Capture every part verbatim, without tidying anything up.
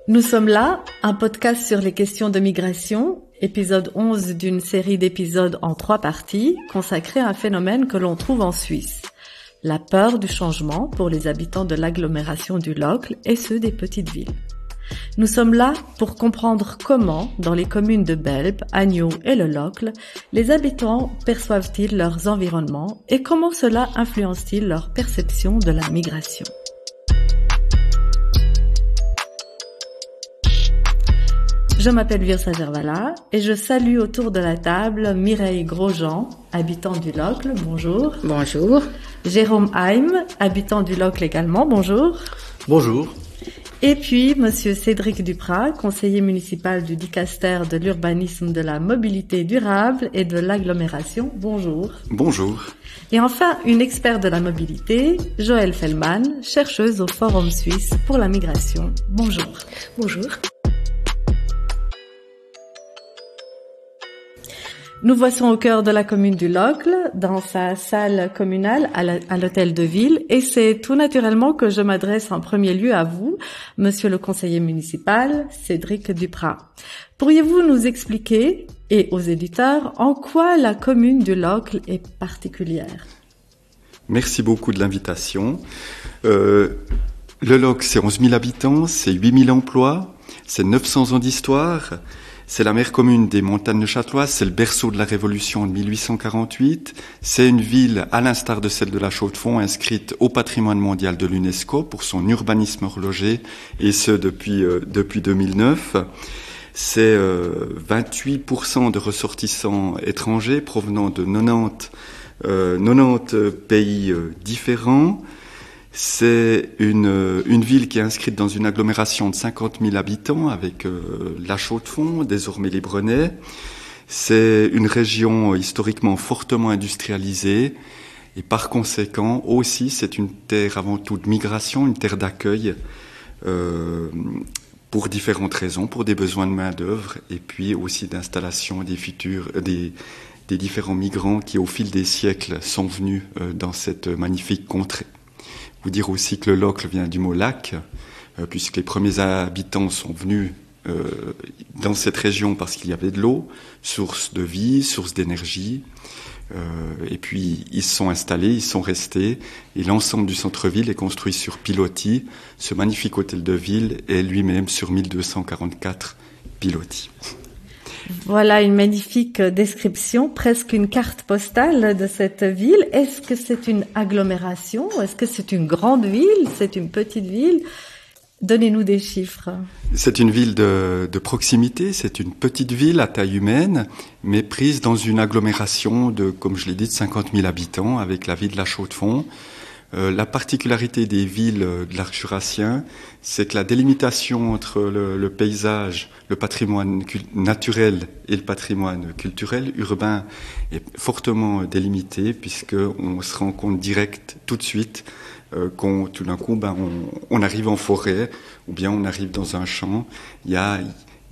Nous sommes là, un podcast sur les questions de migration, épisode onze d'une série d'épisodes en trois parties, consacrée à un phénomène que l'on trouve en Suisse. La peur du changement pour les habitants de l'agglomération du Locle et ceux des petites villes. Nous sommes là pour comprendre comment, dans les communes de Belp, Agneaux et le Locle, les habitants perçoivent-ils leurs environnements et comment cela influence-t-il leur perception de la migration. Je m'appelle Virsa Gervala et je salue autour de la table Mireille Grosjean, habitant du Locle, bonjour. Bonjour. Jérôme Haim, habitant du Locle également, bonjour. Bonjour. Et puis Monsieur Cédric Duprat, conseiller municipal du Dicaster de l'urbanisme, de la mobilité durable et de l'agglomération, bonjour. Bonjour. Et enfin, une experte de la mobilité, Joëlle Fellman, chercheuse au Forum Suisse pour la migration, bonjour. Bonjour. Nous voici au cœur de la commune du Locle, dans sa salle communale à l'hôtel de ville, et c'est tout naturellement que je m'adresse en premier lieu à vous, monsieur le conseiller municipal, Cédric Duprat. Pourriez-vous nous expliquer, et aux éditeurs, en quoi la commune du Locle est particulière? Merci beaucoup de l'invitation. Euh, le Locle, c'est onze mille habitants, c'est huit mille emplois, c'est neuf cents ans d'histoire. C'est la mère commune des montagnes neuchâteloises, c'est le berceau de la Révolution de mille huit cent quarante-huit. C'est une ville, à l'instar de celle de la Chaux-de-Fonds, inscrite au patrimoine mondial de l'UNESCO pour son urbanisme horloger, et ce depuis euh, depuis deux mille neuf. C'est euh, vingt-huit pour cent de ressortissants étrangers provenant de quatre-vingt-dix, euh, quatre-vingt-dix pays euh, différents. C'est une, une ville qui est inscrite dans une agglomération de cinquante mille habitants avec euh, la Chaux-de-Fonds, désormais les Brenais. C'est une région historiquement fortement industrialisée et par conséquent aussi c'est une terre avant tout de migration, une terre d'accueil euh, pour différentes raisons, pour des besoins de main-d'œuvre et puis aussi d'installation des futurs, des, des différents migrants qui au fil des siècles sont venus euh, dans cette magnifique contrée. Vous dire aussi que le Locle vient du mot lac, euh, puisque les premiers habitants sont venus euh, dans cette région parce qu'il y avait de l'eau, source de vie, source d'énergie. Euh, et puis ils se sont installés, ils sont restés, et l'ensemble du centre-ville est construit sur pilotis. Ce magnifique hôtel de ville est lui-même sur mille deux cent quarante-quatre pilotis. Voilà une magnifique description, presque une carte postale de cette ville. Est-ce que c'est une agglomération? Est-ce que c'est une grande ville? C'est une petite ville? Donnez-nous des chiffres. C'est une ville de, de proximité, c'est une petite ville à taille humaine, mais prise dans une agglomération de, comme je l'ai dit, de cinquante mille habitants avec la ville de la Chaux-de-Fonds. Euh, la particularité des villes de l'arc jurassien, c'est que la délimitation entre le, le paysage, le patrimoine naturel et le patrimoine culturel urbain est fortement délimitée, puisqu'on se rend compte direct tout de suite euh, qu'on, tout d'un coup, ben, on, on arrive en forêt ou bien on arrive dans un champ. Il y a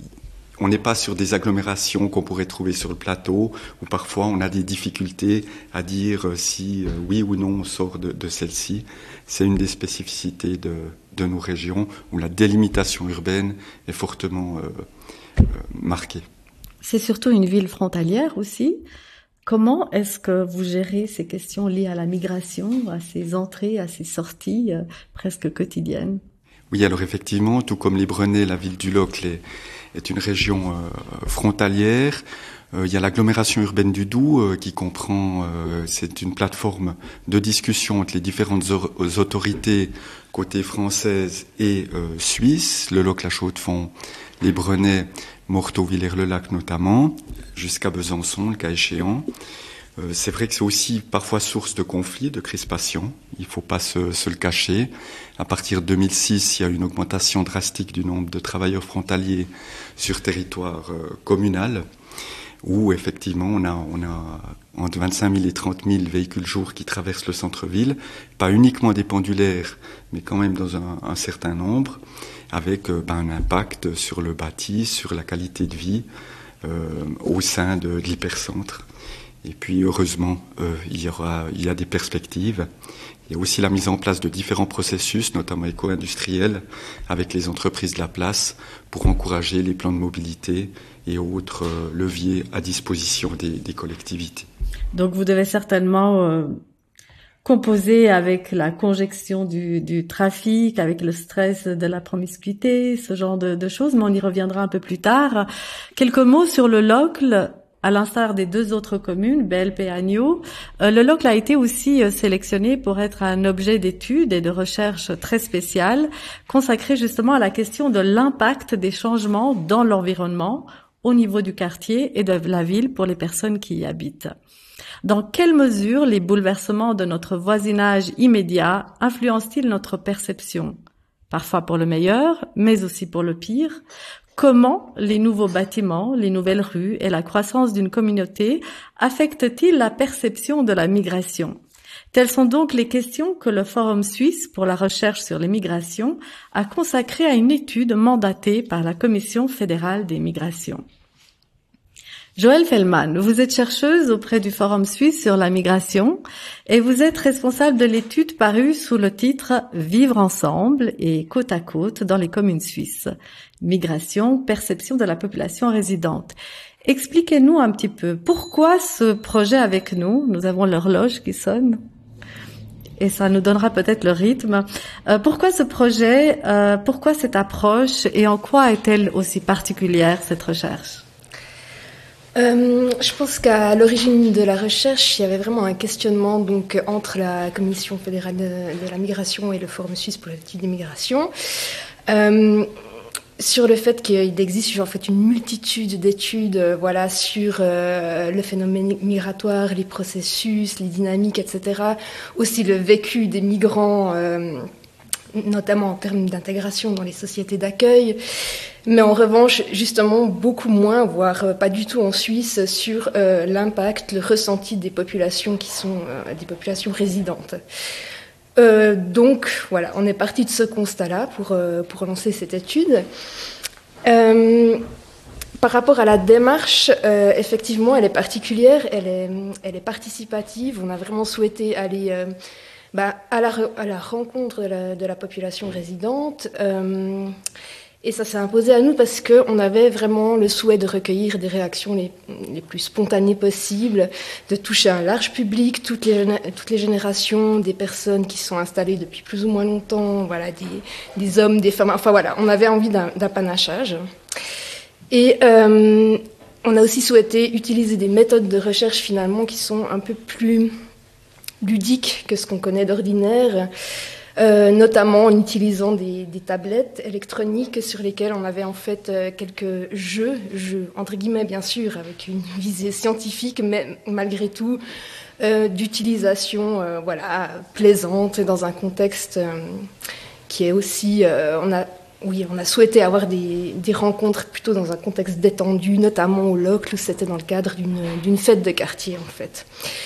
On n'est pas sur des agglomérations qu'on pourrait trouver sur le plateau, où parfois on a des difficultés à dire si euh, oui ou non on sort de, de celle-ci. C'est une des spécificités de, de nos régions, où la délimitation urbaine est fortement euh, euh, marquée. C'est surtout une ville frontalière aussi. Comment est-ce que vous gérez ces questions liées à la migration, à ces entrées, à ces sorties euh, presque quotidiennes? Oui, alors effectivement, tout comme les Brenais, la ville du Locle est, est une région euh, frontalière. Euh, il y a l'agglomération urbaine du Doubs euh, qui comprend, euh, c'est une plateforme de discussion entre les différentes or- autorités côté française et euh, suisse, le Locle, la Chaux-de-Fonds, les Brenais, Morteau, Villers-le-Lac notamment, jusqu'à Besançon, le cas échéant. Euh, c'est vrai que c'est aussi parfois source de conflits, de crispation. Il ne faut pas se, se le cacher. À partir de deux mille six, il y a une augmentation drastique du nombre de travailleurs frontaliers sur territoire euh, communal, où effectivement on a, on a entre vingt-cinq mille et trente mille véhicules jour qui traversent le centre-ville, pas uniquement des pendulaires, mais quand même dans un, un certain nombre, avec euh, ben, un impact sur le bâti, sur la qualité de vie euh, au sein de, de l'hypercentre. Et puis heureusement, euh, il y aura, il y a des perspectives. Il y a aussi la mise en place de différents processus, notamment éco-industriels, avec les entreprises de la place, pour encourager les plans de mobilité et autres euh, leviers à disposition des, des collectivités. Donc vous devez certainement euh, composer avec la congestion du, du trafic, avec le stress de la promiscuité, ce genre de, de choses, mais on y reviendra un peu plus tard. Quelques mots sur le Locle. À l'instar des deux autres communes, B L P et Agneaux, euh, le Locle a été aussi euh, sélectionné pour être un objet d'étude et de recherche très spécial, consacré justement à la question de l'impact des changements dans l'environnement, au niveau du quartier et de la ville pour les personnes qui y habitent. Dans quelle mesure les bouleversements de notre voisinage immédiat influencent-ils notre perception? Parfois pour le meilleur, mais aussi pour le pire. Comment les nouveaux bâtiments, les nouvelles rues et la croissance d'une communauté affectent-ils la perception de la migration? Telles sont donc les questions que le Forum suisse pour la recherche sur les migrations a consacrées à une étude mandatée par la Commission fédérale des migrations. Joëlle Fellman, vous êtes chercheuse auprès du Forum suisse sur la migration et vous êtes responsable de l'étude parue sous le titre « Vivre ensemble et côte à côte dans les communes suisses. Migration, perception de la population résidente ». Expliquez-nous un petit peu, pourquoi ce projet avec nous? Nous avons l'horloge qui sonne et ça nous donnera peut-être le rythme. Euh, pourquoi ce projet, euh, pourquoi cette approche et en quoi est-elle aussi particulière cette recherche? Euh, je pense qu'à l'origine de la recherche, il y avait vraiment un questionnement donc entre la Commission fédérale de, de la migration et le Forum suisse pour l'étude des migrations, euh, sur le fait qu'il existe en fait une multitude d'études, euh, voilà, sur euh, le phénomène migratoire, les processus, les dynamiques, et cetera. Aussi le vécu des migrants, euh, notamment en termes d'intégration dans les sociétés d'accueil. Mais en revanche, justement, beaucoup moins, voire pas du tout en Suisse, sur euh, l'impact, le ressenti des populations qui sont euh, des populations résidentes. Euh, donc, voilà, on est parti de ce constat-là pour, euh, pour lancer cette étude. Euh, par rapport à la démarche, euh, effectivement, elle est particulière, elle est, elle est participative. On a vraiment souhaité aller euh, bah, à, la, à la rencontre de la, de la population résidente. Euh, Et ça s'est imposé à nous parce qu'on avait vraiment le souhait de recueillir des réactions les, les plus spontanées possibles, de toucher un large public, toutes les, toutes les générations, des personnes qui sont installées depuis plus ou moins longtemps, voilà, des, des hommes, des femmes, enfin voilà, on avait envie d'un, d'un panachage. Et euh, on a aussi souhaité utiliser des méthodes de recherche finalement qui sont un peu plus ludiques que ce qu'on connaît d'ordinaire. Euh, notamment en utilisant des, des tablettes électroniques sur lesquelles on avait en fait euh, quelques jeux, jeux entre guillemets bien sûr, avec une visée scientifique, mais malgré tout euh, d'utilisation euh, voilà, plaisante dans un contexte euh, qui est aussi... Euh, on a, oui, on a souhaité avoir des, des rencontres plutôt dans un contexte détendu, notamment au Locle, où c'était dans le cadre d'une, d'une fête de quartier en fait.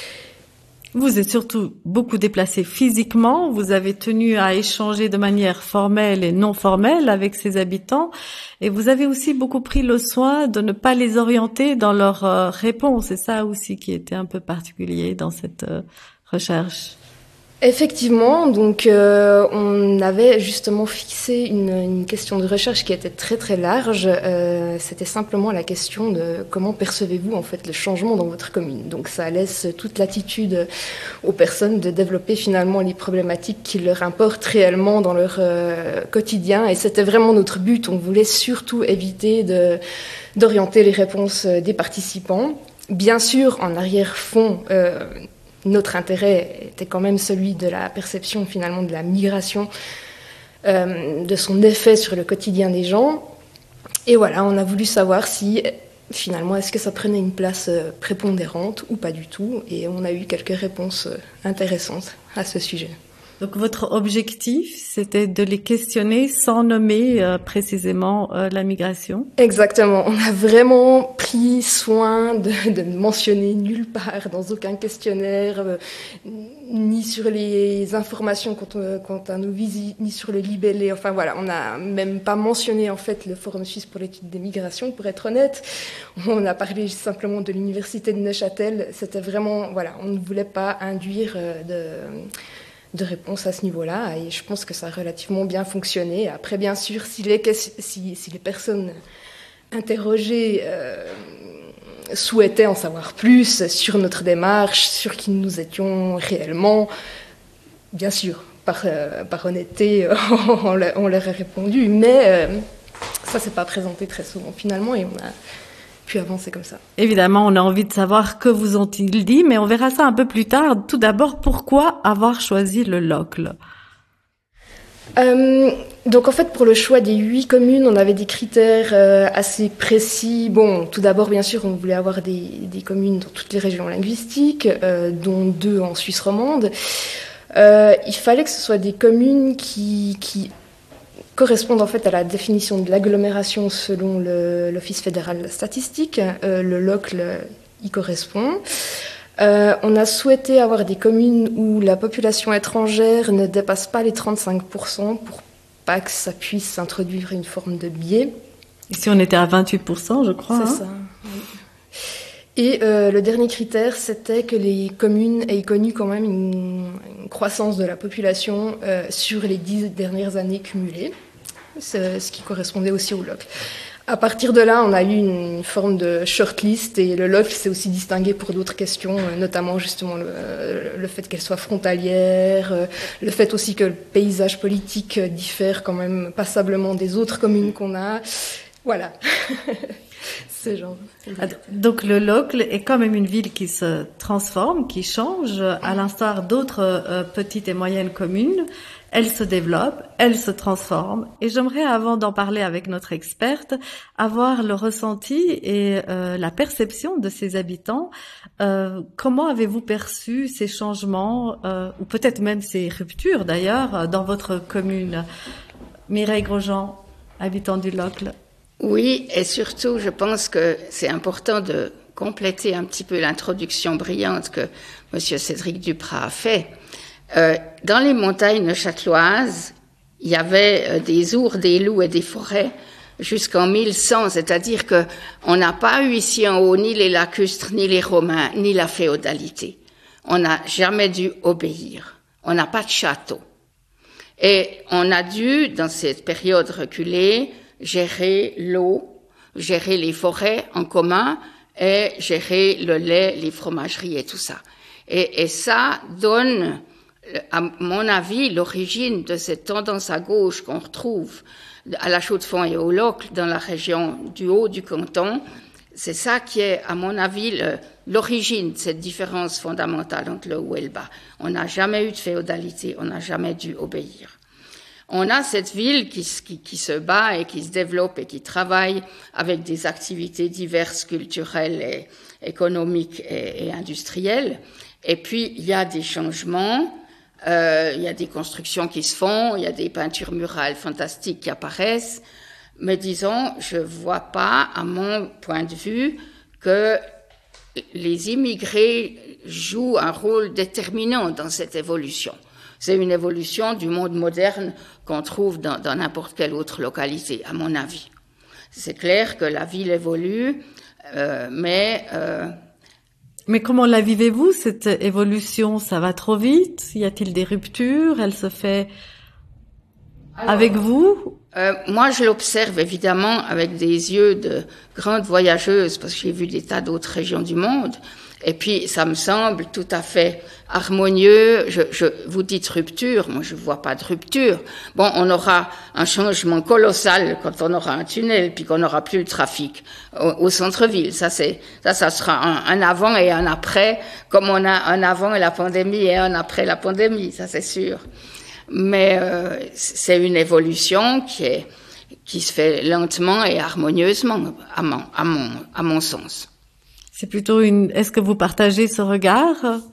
Vous êtes surtout beaucoup déplacé physiquement, vous avez tenu à échanger de manière formelle et non formelle avec ces habitants et vous avez aussi beaucoup pris le soin de ne pas les orienter dans leurs euh, réponses. C'est ça aussi qui était un peu particulier dans cette euh, recherche. Effectivement, donc euh, on avait justement fixé une, une question de recherche qui était très très large. Euh, c'était simplement la question de comment percevez-vous en fait le changement dans votre commune. Donc ça laisse toute latitude aux personnes de développer finalement les problématiques qui leur importent réellement dans leur euh, quotidien. Et c'était vraiment notre but. On voulait surtout éviter de, d'orienter les réponses des participants. Bien sûr, en arrière-fond. Euh, Notre intérêt était quand même celui de la perception finalement de la migration, euh, de son effet sur le quotidien des gens. Et voilà, on a voulu savoir si finalement est-ce que ça prenait une place prépondérante ou pas du tout. Et on a eu quelques réponses intéressantes à ce sujet. Donc votre objectif, c'était de les questionner sans nommer euh, précisément euh, la migration? Exactement. On a vraiment pris pris soin de, de mentionner nulle part, dans aucun questionnaire, euh, ni sur les informations quant, euh, quant à nos visites, ni sur le libellé. Enfin voilà, on n'a même pas mentionné en fait le Forum suisse pour l'étude des migrations, pour être honnête. On a parlé simplement de l'université de Neuchâtel. C'était vraiment, voilà, on ne voulait pas induire euh, de... de réponse à ce niveau-là, et je pense que ça a relativement bien fonctionné. Après, bien sûr, si les, si, si les personnes interrogées euh, souhaitaient en savoir plus sur notre démarche, sur qui nous étions réellement, bien sûr, par, euh, par honnêteté, on, on leur a répondu, mais euh, ça s'est pas présenté très souvent finalement, et on a pu avancer comme ça. Évidemment, on a envie de savoir que vous ont-ils dit, mais on verra ça un peu plus tard. Tout d'abord, pourquoi avoir choisi le Locle ? Euh, donc en fait, pour le choix des huit communes, on avait des critères euh, assez précis. Bon, tout d'abord, bien sûr, on voulait avoir des, des communes dans toutes les régions linguistiques, euh, dont deux en Suisse romande. Euh, il fallait que ce soit des communes qui, qui correspondent en fait à la définition de l'agglomération selon le, l'Office fédéral de la statistique. Euh, le Locle y correspond. Euh, on a souhaité avoir des communes où la population étrangère ne dépasse pas les trente-cinq pour cent pour pas que ça puisse introduire une forme de biais. Ici, on était à vingt-huit pour cent, je crois. C'est hein. ça. Oui. Et euh, le dernier critère, c'était que les communes aient connu quand même une, une croissance de la population euh, sur les dix dernières années cumulées, c'est ce qui correspondait aussi au Locle. À partir de là, on a eu une forme de shortlist, et le Locle s'est aussi distingué pour d'autres questions, notamment justement le, le fait qu'elle soit frontalière, le fait aussi que le paysage politique diffère quand même passablement des autres communes qu'on a. Voilà. C'est genre. Donc le Locle est quand même une ville qui se transforme, qui change, à l'instar d'autres euh, petites et moyennes communes. Elle se développe, elle se transforme. Et j'aimerais, avant d'en parler avec notre experte, avoir le ressenti et euh, la perception de ses habitants. Euh, comment avez-vous perçu ces changements, euh, ou peut-être même ces ruptures d'ailleurs, dans votre commune ? Mireille Grosjean, habitant du Locle. Oui, et surtout, je pense que c'est important de compléter un petit peu l'introduction brillante que M. Cédric Duprat a fait. Euh, dans les montagnes neuchâteloises, il y avait euh, des ours, des loups et des forêts jusqu'en mille cent, c'est-à-dire que on n'a pas eu ici en haut ni les lacustres, ni les Romains, ni la féodalité. On n'a jamais dû obéir. On n'a pas de château. Et on a dû, dans cette période reculée, gérer l'eau, gérer les forêts en commun et gérer le lait, les fromageries et tout ça. Et, et ça donne, à mon avis, l'origine de cette tendance à gauche qu'on retrouve à la Chaux-de-Fonds et au Locle dans la région du haut du canton. C'est ça qui est, à mon avis, le, l'origine de cette différence fondamentale entre le haut et le bas. On n'a jamais eu de féodalité, on n'a jamais dû obéir. On a cette ville qui, qui, qui se bat et qui se développe et qui travaille avec des activités diverses, culturelles et économiques et, et industrielles. Et puis, il y a des changements, euh, il y a des constructions qui se font, il y a des peintures murales fantastiques qui apparaissent. Mais disons, je vois pas, à mon point de vue, que les immigrés jouent un rôle déterminant dans cette évolution. C'est une évolution du monde moderne qu'on trouve dans, dans n'importe quelle autre localité, à mon avis. C'est clair que la ville évolue, euh, mais... Euh, mais comment la vivez-vous, cette évolution ? Ça va trop vite ? Y a-t-il des ruptures ? Elle se fait Alors, avec vous ? euh, Moi, je l'observe évidemment avec des yeux de grande voyageuse, parce que j'ai vu des tas d'autres régions du monde. Et puis, ça me semble tout à fait harmonieux. Je, je vous dites rupture, moi je vois pas de rupture. Bon, on aura un changement colossal quand on aura un tunnel, puis qu'on n'aura plus le trafic au, au centre-ville. Ça, c'est, ça, ça sera un, un avant et un après, comme on a un avant et la pandémie et un après la pandémie, ça c'est sûr. Mais euh, c'est une évolution qui est, qui se fait lentement et harmonieusement, à mon, à mon, à mon sens. C'est plutôt une... Est-ce que vous partagez ce regard, euh,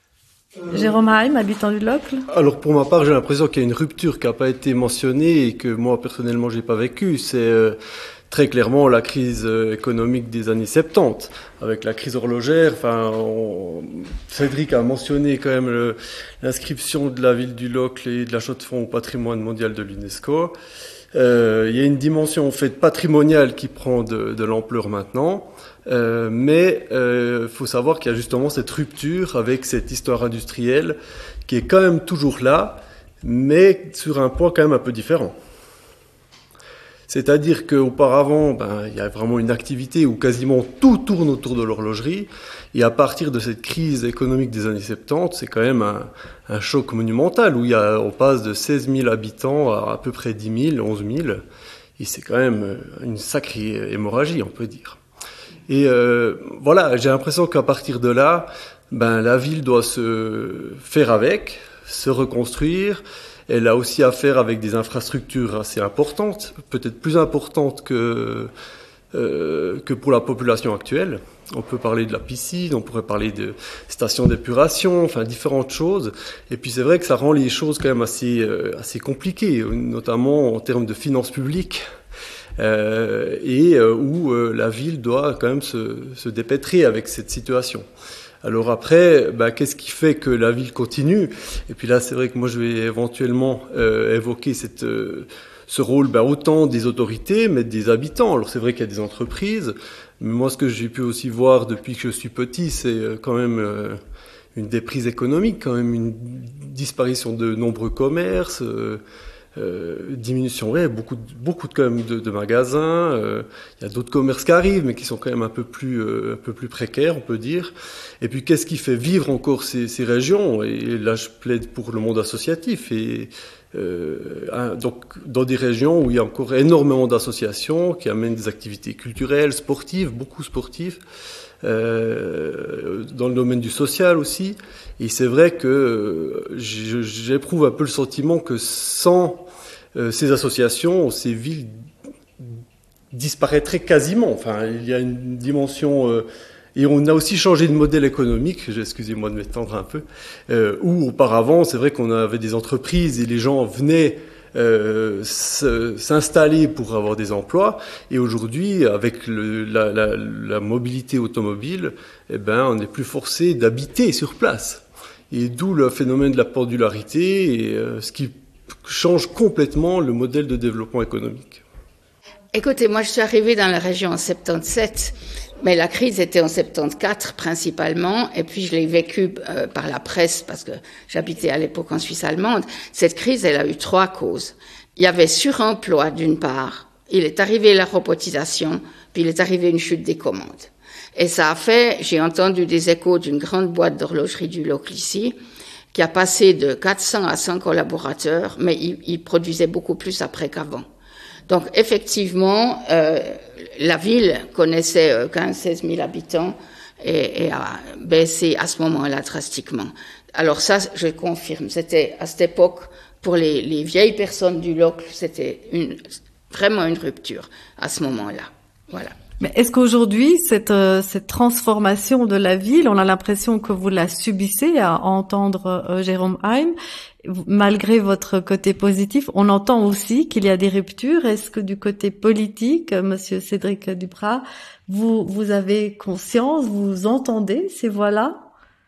Jérôme Haim, habitant du Locle ? Alors pour ma part, j'ai l'impression qu'il y a une rupture qui n'a pas été mentionnée et que moi personnellement j'ai pas vécu. C'est euh, très clairement la crise économique des années soixante-dix, avec la crise horlogère. Enfin, on, Cédric a mentionné quand même le, l'inscription de la ville du Locle et de la Chaux-de-Fonds au patrimoine mondial de l'UNESCO. Euh, il y a une dimension en fait patrimoniale qui prend de, de l'ampleur maintenant, euh, mais il euh, faut savoir qu'il y a justement cette rupture avec cette histoire industrielle qui est quand même toujours là, mais sur un point quand même un peu différent. C'est-à-dire qu'auparavant, ben, il y a vraiment une activité où quasiment tout tourne autour de l'horlogerie. Et à partir de cette crise économique des années soixante-dix, c'est quand même un, un choc monumental où il y a, on passe de seize mille habitants à à peu près dix mille, onze mille. Et c'est quand même une sacrée hémorragie, on peut dire. Et euh, voilà, j'ai l'impression qu'à partir de là, ben, la ville doit se faire avec, se reconstruire. Elle a aussi affaire avec des infrastructures assez importantes, peut-être plus importantes que, euh, que pour la population actuelle. On peut parler de la piscine, on pourrait parler de stations d'épuration, enfin différentes choses. Et puis c'est vrai que ça rend les choses quand même assez, euh, assez compliquées, notamment en termes de finances publiques, euh, et euh, où euh, la ville doit quand même se, se dépêtrer avec cette situation. Alors après, bah, qu'est-ce qui fait que la ville continue? Et puis là, c'est vrai que moi, je vais éventuellement euh, évoquer cette, euh, ce rôle bah, autant des autorités, mais des habitants. Alors c'est vrai qu'il y a des entreprises, mais moi, ce que j'ai pu aussi voir depuis que je suis petit, c'est euh, quand même euh, une déprise économique, quand même une disparition de nombreux commerces, euh, Euh, diminution, ouais, beaucoup, de, beaucoup de, quand même de, de magasins. Euh, il y a d'autres commerces qui arrivent, mais qui sont quand même un peu plus, euh, un peu plus précaires, on peut dire. Et puis, qu'est-ce qui fait vivre encore ces, ces régions? Et là, je plaide pour le monde associatif. Et euh, hein, donc, dans des régions où il y a encore énormément d'associations qui amènent des activités culturelles, sportives, beaucoup sportives. Euh, dans le domaine du social aussi. Et c'est vrai que euh, j'éprouve un peu le sentiment que sans euh, ces associations, ces villes disparaîtraient quasiment. Enfin, il y a une dimension... Euh, et on a aussi changé de modèle économique, excusez-moi de m'étendre un peu, euh, où auparavant, c'est vrai qu'on avait des entreprises et les gens venaient Euh, s'installer pour avoir des emplois, et aujourd'hui avec le, la, la, la mobilité automobile, eh ben on n'est plus forcé d'habiter sur place, et d'où le phénomène de la pendularité, et euh, ce qui change complètement le modèle de développement économique. Écoutez, moi je suis arrivée dans la région en soixante-dix-sept, mais la crise était en soixante-quatorze principalement, et puis je l'ai vécue euh, par la presse parce que j'habitais à l'époque en Suisse allemande. Cette crise, elle a eu trois causes. Il y avait suremploi d'une part, il est arrivé la robotisation, puis il est arrivé une chute des commandes. Et ça a fait, j'ai entendu des échos d'une grande boîte d'horlogerie du Locle ici, qui a passé de quatre cents à cent collaborateurs, mais il, il produisait beaucoup plus après qu'avant. Donc effectivement, euh, la ville connaissait euh, quinze à seize mille habitants et, et a baissé à ce moment-là drastiquement. Alors ça, je confirme, c'était à cette époque, pour les, les vieilles personnes du Locle, c'était une, vraiment une rupture à ce moment-là. Voilà. Mais est-ce qu'aujourd'hui, cette, euh, cette transformation de la ville, on a l'impression que vous la subissez à entendre euh, Jérôme Heim, malgré votre côté positif, on entend aussi qu'il y a des ruptures. Est-ce que du côté politique, euh, Monsieur Cédric Duprat, vous, vous avez conscience, vous entendez ces voix-là?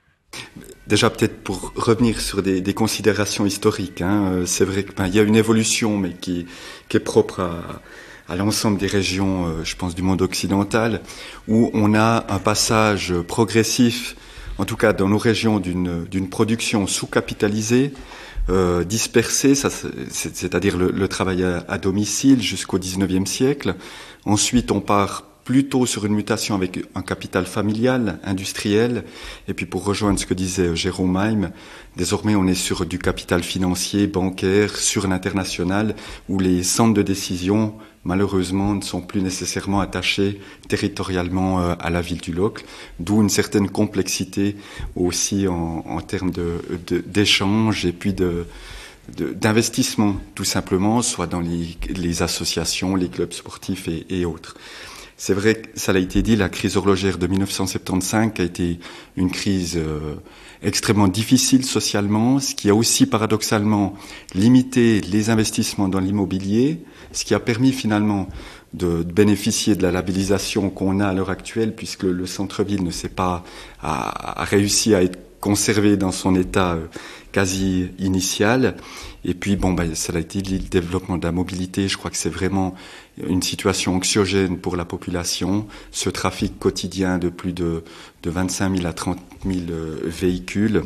Déjà, peut-être pour revenir sur des, des considérations historiques, hein, c'est vrai qu'il ben, y a une évolution, mais qui, qui est propre à... à l'ensemble des régions, euh, je pense, du monde occidental, où on a un passage progressif, en tout cas dans nos régions, d'une, d'une production sous-capitalisée, euh, dispersée, ça, c'est, c'est-à-dire le, le travail à, à domicile jusqu'au dix-neuvième siècle. Ensuite, on part plutôt sur une mutation avec un capital familial, industriel. Et puis pour rejoindre ce que disait Jérôme Heim, désormais on est sur du capital financier, bancaire, sur l'international, où les centres de décision, malheureusement, ne sont plus nécessairement attachés territorialement à la ville du Locle, d'où une certaine complexité aussi en, en termes de, de, d'échanges et puis de, de, d'investissement, tout simplement, soit dans les, les associations, les clubs sportifs et, et autres. C'est vrai que ça a été dit, la crise horlogère de mille neuf cent soixante-quinze a été une crise euh, extrêmement difficile socialement, ce qui a aussi paradoxalement limité les investissements dans l'immobilier, ce qui a permis finalement de, de bénéficier de la labellisation qu'on a à l'heure actuelle, puisque le centre-ville ne s'est pas a, a réussi à être conservé dans son état euh, quasi initial. Et puis, bon, ben, ça a été le développement de la mobilité. Je crois que c'est vraiment une situation anxiogène pour la population. Ce trafic quotidien de plus de, de vingt-cinq mille à trente mille euh, véhicules.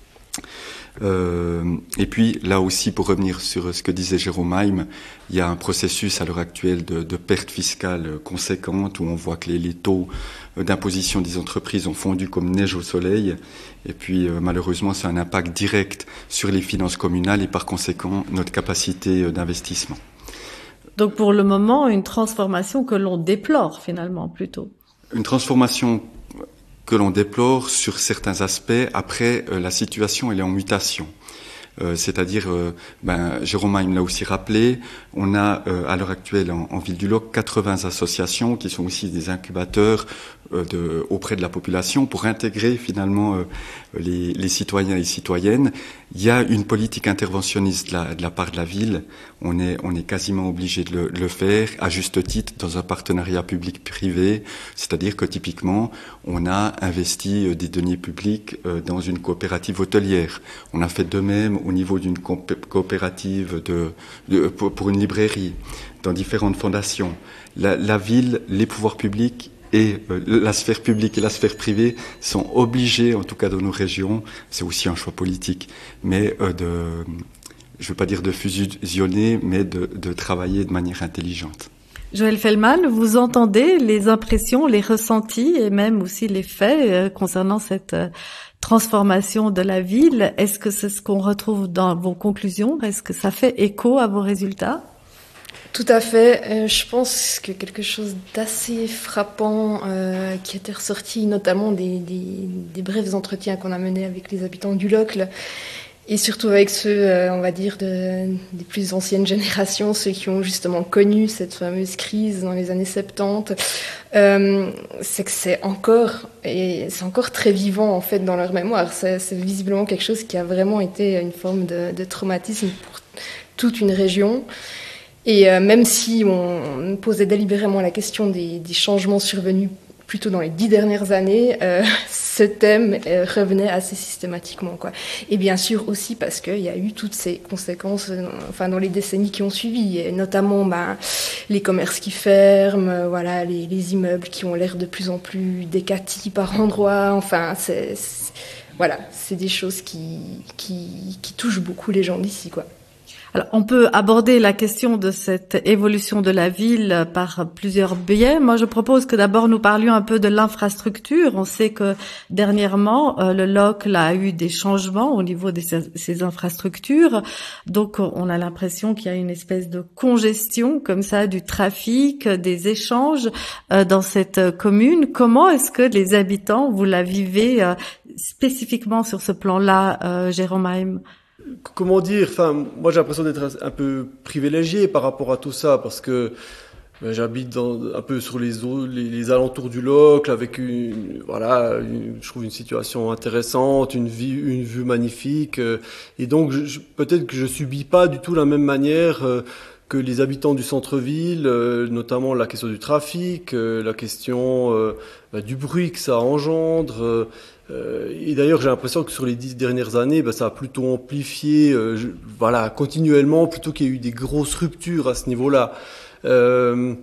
Euh, et puis, là aussi, pour revenir sur ce que disait Jérôme Heim, il y a un processus à l'heure actuelle de, de perte fiscale conséquente où on voit que les, les taux d'imposition des entreprises ont fondu comme neige au soleil. Et puis, euh, malheureusement, ça a un impact direct sur les finances communales et par conséquent, notre capacité d'investissement. Donc, pour le moment, une transformation que l'on déplore finalement plutôt. Une transformation que l'on déplore sur certains aspects. Après, euh, la situation, elle est en mutation. Euh, c'est-à-dire, euh, ben, Jérôme Heim l'a aussi rappelé, on a euh, à l'heure actuelle en, en Ville du Loc quatre-vingts associations qui sont aussi des incubateurs euh, de, auprès de la population pour intégrer finalement euh, les, les citoyens et citoyennes. Il y a une politique interventionniste de la, de la part de la ville. On est, on est quasiment obligé de le, de le faire à juste titre dans un partenariat public-privé. C'est-à-dire que typiquement, on a investi des deniers publics dans une coopérative hôtelière. On a fait de même au niveau d'une coopérative de, de, pour une librairie, dans différentes fondations. La, la ville, les pouvoirs publics et euh, la sphère publique et la sphère privée sont obligés, en tout cas dans nos régions, c'est aussi un choix politique, mais euh, de, je ne veux pas dire de fusionner, mais de, de travailler de manière intelligente. Joël Fellman, vous entendez les impressions, les ressentis et même aussi les faits euh, concernant cette euh, transformation de la ville. Est-ce que c'est ce qu'on retrouve dans vos conclusions? Est-ce que ça fait écho à vos résultats? Tout à fait. Euh, je pense que quelque chose d'assez frappant euh, qui était ressorti, notamment des, des, des brefs entretiens qu'on a menés avec les habitants du Locle, et surtout avec ceux, euh, on va dire, de, des plus anciennes générations, ceux qui ont justement connu cette fameuse crise dans les années soixante-dix, euh, c'est que c'est encore, et c'est encore très vivant en fait dans leur mémoire. C'est, c'est visiblement quelque chose qui a vraiment été une forme de, de traumatisme pour toute une région. Et euh, même si on posait délibérément la question des, des changements survenus plutôt dans les dix dernières années, euh, ce thème euh, revenait assez systématiquement, quoi. Et bien sûr aussi parce qu'il y a eu toutes ces conséquences, euh, enfin dans les décennies qui ont suivi, et notamment bah, les commerces qui ferment, euh, voilà, les, les immeubles qui ont l'air de plus en plus décatis par endroits. Enfin, c'est, c'est, voilà, c'est des choses qui, qui, qui touchent beaucoup les gens d'ici, quoi. Alors, on peut aborder la question de cette évolution de la ville par plusieurs biais. Moi, je propose que d'abord nous parlions un peu de l'infrastructure. On sait que dernièrement, euh, le Locle a eu des changements au niveau de ses, ses infrastructures. Donc, on a l'impression qu'il y a une espèce de congestion comme ça du trafic, des échanges euh, dans cette commune. Comment est-ce que les habitants, vous la vivez euh, spécifiquement sur ce plan-là, euh, Jérôme Heim? Comment dire, enfin, moi j'ai l'impression d'être un peu privilégié par rapport à tout ça, parce que ben, j'habite dans, un peu sur les, eaux, les, les alentours du Locle, avec une, voilà, une, je trouve une situation intéressante, une vue, une vue magnifique, euh, et donc je, peut-être que je subis pas du tout la même manière euh, que les habitants du centre-ville, euh, notamment la question du trafic, euh, la question euh, ben, du bruit que ça engendre. Euh, Et d'ailleurs, j'ai l'impression que sur les dix dernières années, bah, ça a plutôt amplifié, euh, je, voilà, continuellement, plutôt qu'il y a eu des grosses ruptures à ce niveau-là. Euh,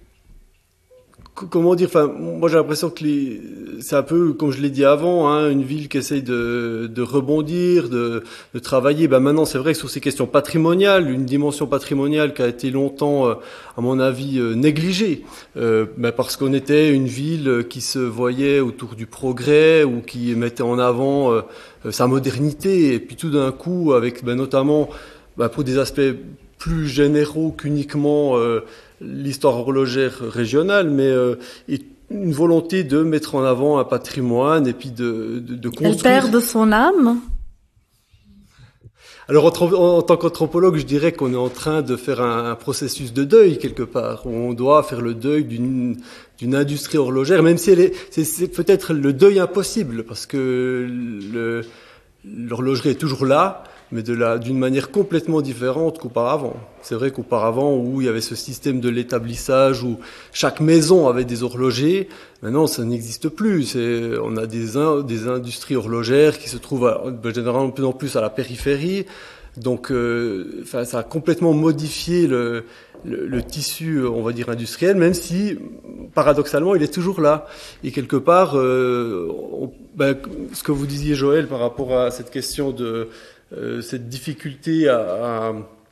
Comment dire, enfin, moi j'ai l'impression que les, c'est un peu, comme je l'ai dit avant, hein, une ville qui essaye de, de rebondir, de, de travailler. Ben maintenant, c'est vrai que sur ces questions patrimoniales, une dimension patrimoniale qui a été longtemps, à mon avis, négligée, euh, ben parce qu'on était une ville qui se voyait autour du progrès ou qui mettait en avant euh, sa modernité. Et puis tout d'un coup, avec ben, notamment, ben, pour des aspects plus généraux qu'uniquement euh, l'histoire horlogère régionale, mais euh, et une volonté de mettre en avant un patrimoine et puis de, de, de construire. Elle perd de son âme? Alors, en, en tant qu'anthropologue, je dirais qu'on est en train de faire un, un processus de deuil quelque part, où on doit faire le deuil d'une d'une industrie horlogère, même si elle est, c'est, c'est peut-être le deuil impossible, parce que le, l'horlogerie est toujours là, mais de la, d'une manière complètement différente qu'auparavant. C'est vrai qu'auparavant, où il y avait ce système de l'établissage, où chaque maison avait des horlogers, maintenant ça n'existe plus. C'est, on a des, in, des industries horlogères qui se trouvent à, généralement de plus en plus à la périphérie. Donc, euh, enfin, ça a complètement modifié le, le, le tissu, on va dire, industriel, même si, paradoxalement, il est toujours là. Et quelque part, euh, on, ben, ce que vous disiez, Joël, par rapport à cette question de euh, cette difficulté à, à,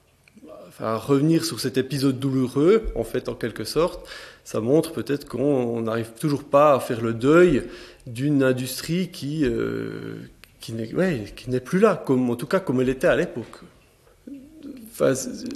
à revenir sur cet épisode douloureux, en fait, en quelque sorte, ça montre peut-être qu'on n'arrive toujours pas à faire le deuil d'une industrie qui... Euh, qui n'est, ouais, qui n'est plus là, comme, en tout cas comme elle était à l'époque. Enfin,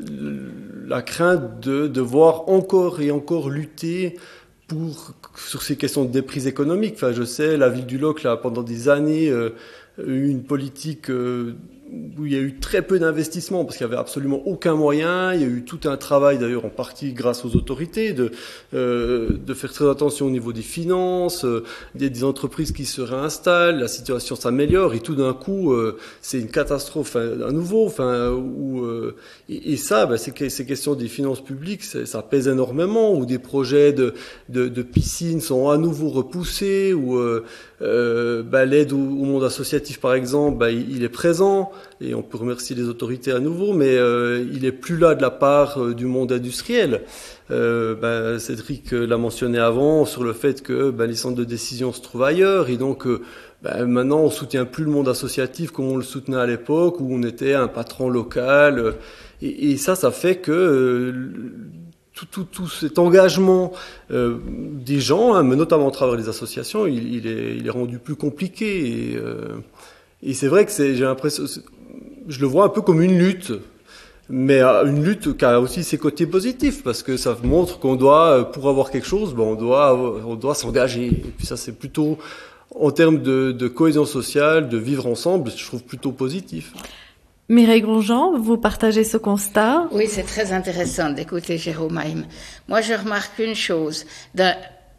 la crainte de devoir encore et encore lutter pour, sur ces questions de déprise économique. Enfin, je sais, la ville du Locle a pendant des années euh, eu une politique euh, où il y a eu très peu d'investissements parce qu'il n'y avait absolument aucun moyen. Il y a eu tout un travail, d'ailleurs en partie grâce aux autorités, de, euh, de faire très attention au niveau des finances, euh, des, des entreprises qui se réinstallent, la situation s'améliore et tout d'un coup, euh, c'est une catastrophe hein, à nouveau. Enfin, où, euh, et, et ça, ben, c'est, ces questions des finances publiques, ça pèse énormément, où des projets de, de, de piscines sont à nouveau repoussés, où euh, euh, ben, l'aide au, au monde associatif, par exemple, ben, il, il est présent. Et on peut remercier les autorités à nouveau, mais euh, il est plus là de la part euh, du monde industriel. Euh, ben, Cédric l'a mentionné avant sur le fait que ben, les centres de décision se trouvent ailleurs, et donc euh, ben, maintenant on soutient plus le monde associatif comme on le soutenait à l'époque où on était un patron local. Et, et ça, ça fait que euh, tout, tout, tout cet engagement euh, des gens, hein, mais notamment à travers les associations, il, il, est, il est rendu plus compliqué. Et, euh, Et c'est vrai que c'est, j'ai l'impression, je le vois un peu comme une lutte, mais une lutte qui a aussi ses côtés positifs, parce que ça montre qu'on doit, pour avoir quelque chose, ben on doit, on doit s'engager. Et puis ça, c'est plutôt, en termes de, de cohésion sociale, de vivre ensemble, je trouve plutôt positif. Mireille Grosjean, vous partagez ce constat? Oui, c'est très intéressant d'écouter Jérôme Haïm. Moi, je remarque une chose. Dans,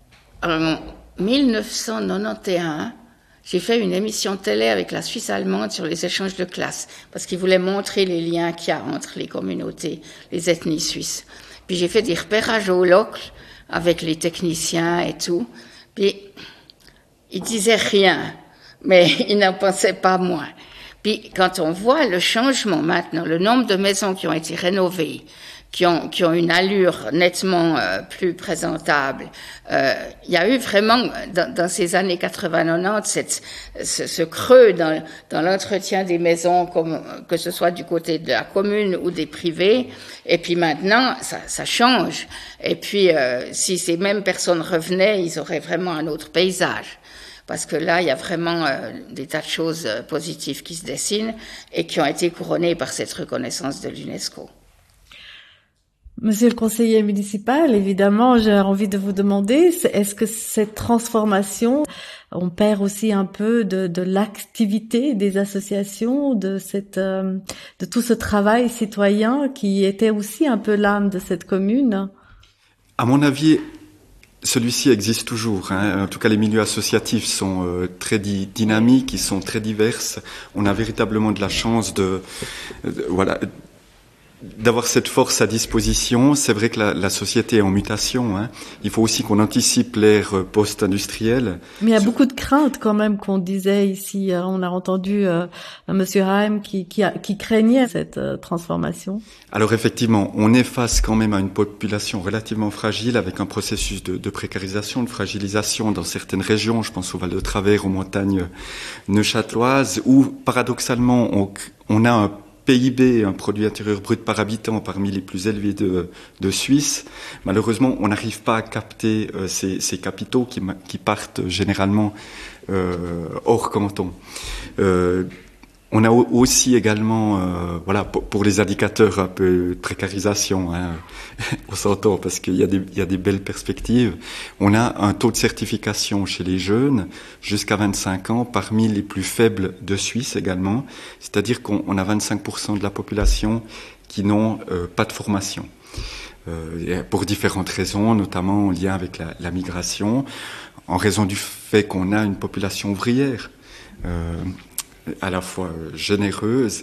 en dix-neuf cent quatre-vingt-onze, j'ai fait une émission télé avec la Suisse allemande sur les échanges de classe, parce qu'ils voulaient montrer les liens qu'il y a entre les communautés, les ethnies suisses. Puis j'ai fait des repérages au Locle avec les techniciens et tout. Puis ils disaient rien, mais ils n'en pensaient pas moins. Puis quand on voit le changement maintenant, le nombre de maisons qui ont été rénovées, qui ont, qui ont une allure nettement euh, plus présentable. Euh, il y a eu vraiment, dans, dans ces années quatre-vingt quatre-vingt-dix, cette, ce, ce creux dans, dans l'entretien des maisons, comme, que ce soit du côté de la commune ou des privés. Et puis maintenant, ça, ça change. Et puis, euh, si ces mêmes personnes revenaient, ils auraient vraiment un autre paysage. Parce que là, il y a vraiment euh, des tas de choses euh, positives qui se dessinent et qui ont été couronnées par cette reconnaissance de l'UNESCO. Monsieur le conseiller municipal, évidemment, j'ai envie de vous demander, est-ce que cette transformation, on perd aussi un peu de, de l'activité des associations, de cette, euh, de tout ce travail citoyen qui était aussi un peu l'âme de cette commune? À mon avis, celui-ci existe toujours. Hein. En tout cas, les milieux associatifs sont euh, très di- dynamiques, ils sont très diverses. On a véritablement de la chance de, de voilà. d'avoir cette force à disposition. C'est vrai que la, la société est en mutation. Hein. Il faut aussi qu'on anticipe l'ère post-industrielle. Mais il y a beaucoup de craintes quand même qu'on disait ici. On a entendu euh, Monsieur Haïm qui, qui, a, qui craignait cette euh, transformation. Alors effectivement, on est face quand même à une population relativement fragile avec un processus de, de précarisation, de fragilisation dans certaines régions. Je pense au Val de Travers, aux montagnes neuchâteloises, où paradoxalement on, on a un P I B, un produit intérieur brut par habitant parmi les plus élevés de, de Suisse. Malheureusement, on n'arrive pas à capter euh, ces, ces capitaux qui, qui partent généralement euh, hors canton. Euh, On a aussi également, euh, voilà, pour, pour les indicateurs un peu de précarisation, hein, on s'entend parce qu'il y a des, il y a des belles perspectives. On a un taux de certification chez les jeunes jusqu'à vingt-cinq ans parmi les plus faibles de Suisse également. C'est-à-dire qu'on on a vingt-cinq pour cent de la population qui n'ont euh, pas de formation. Euh, pour différentes raisons, notamment en lien avec la, la migration, en raison du fait qu'on a une population ouvrière. Euh, à la fois généreuse,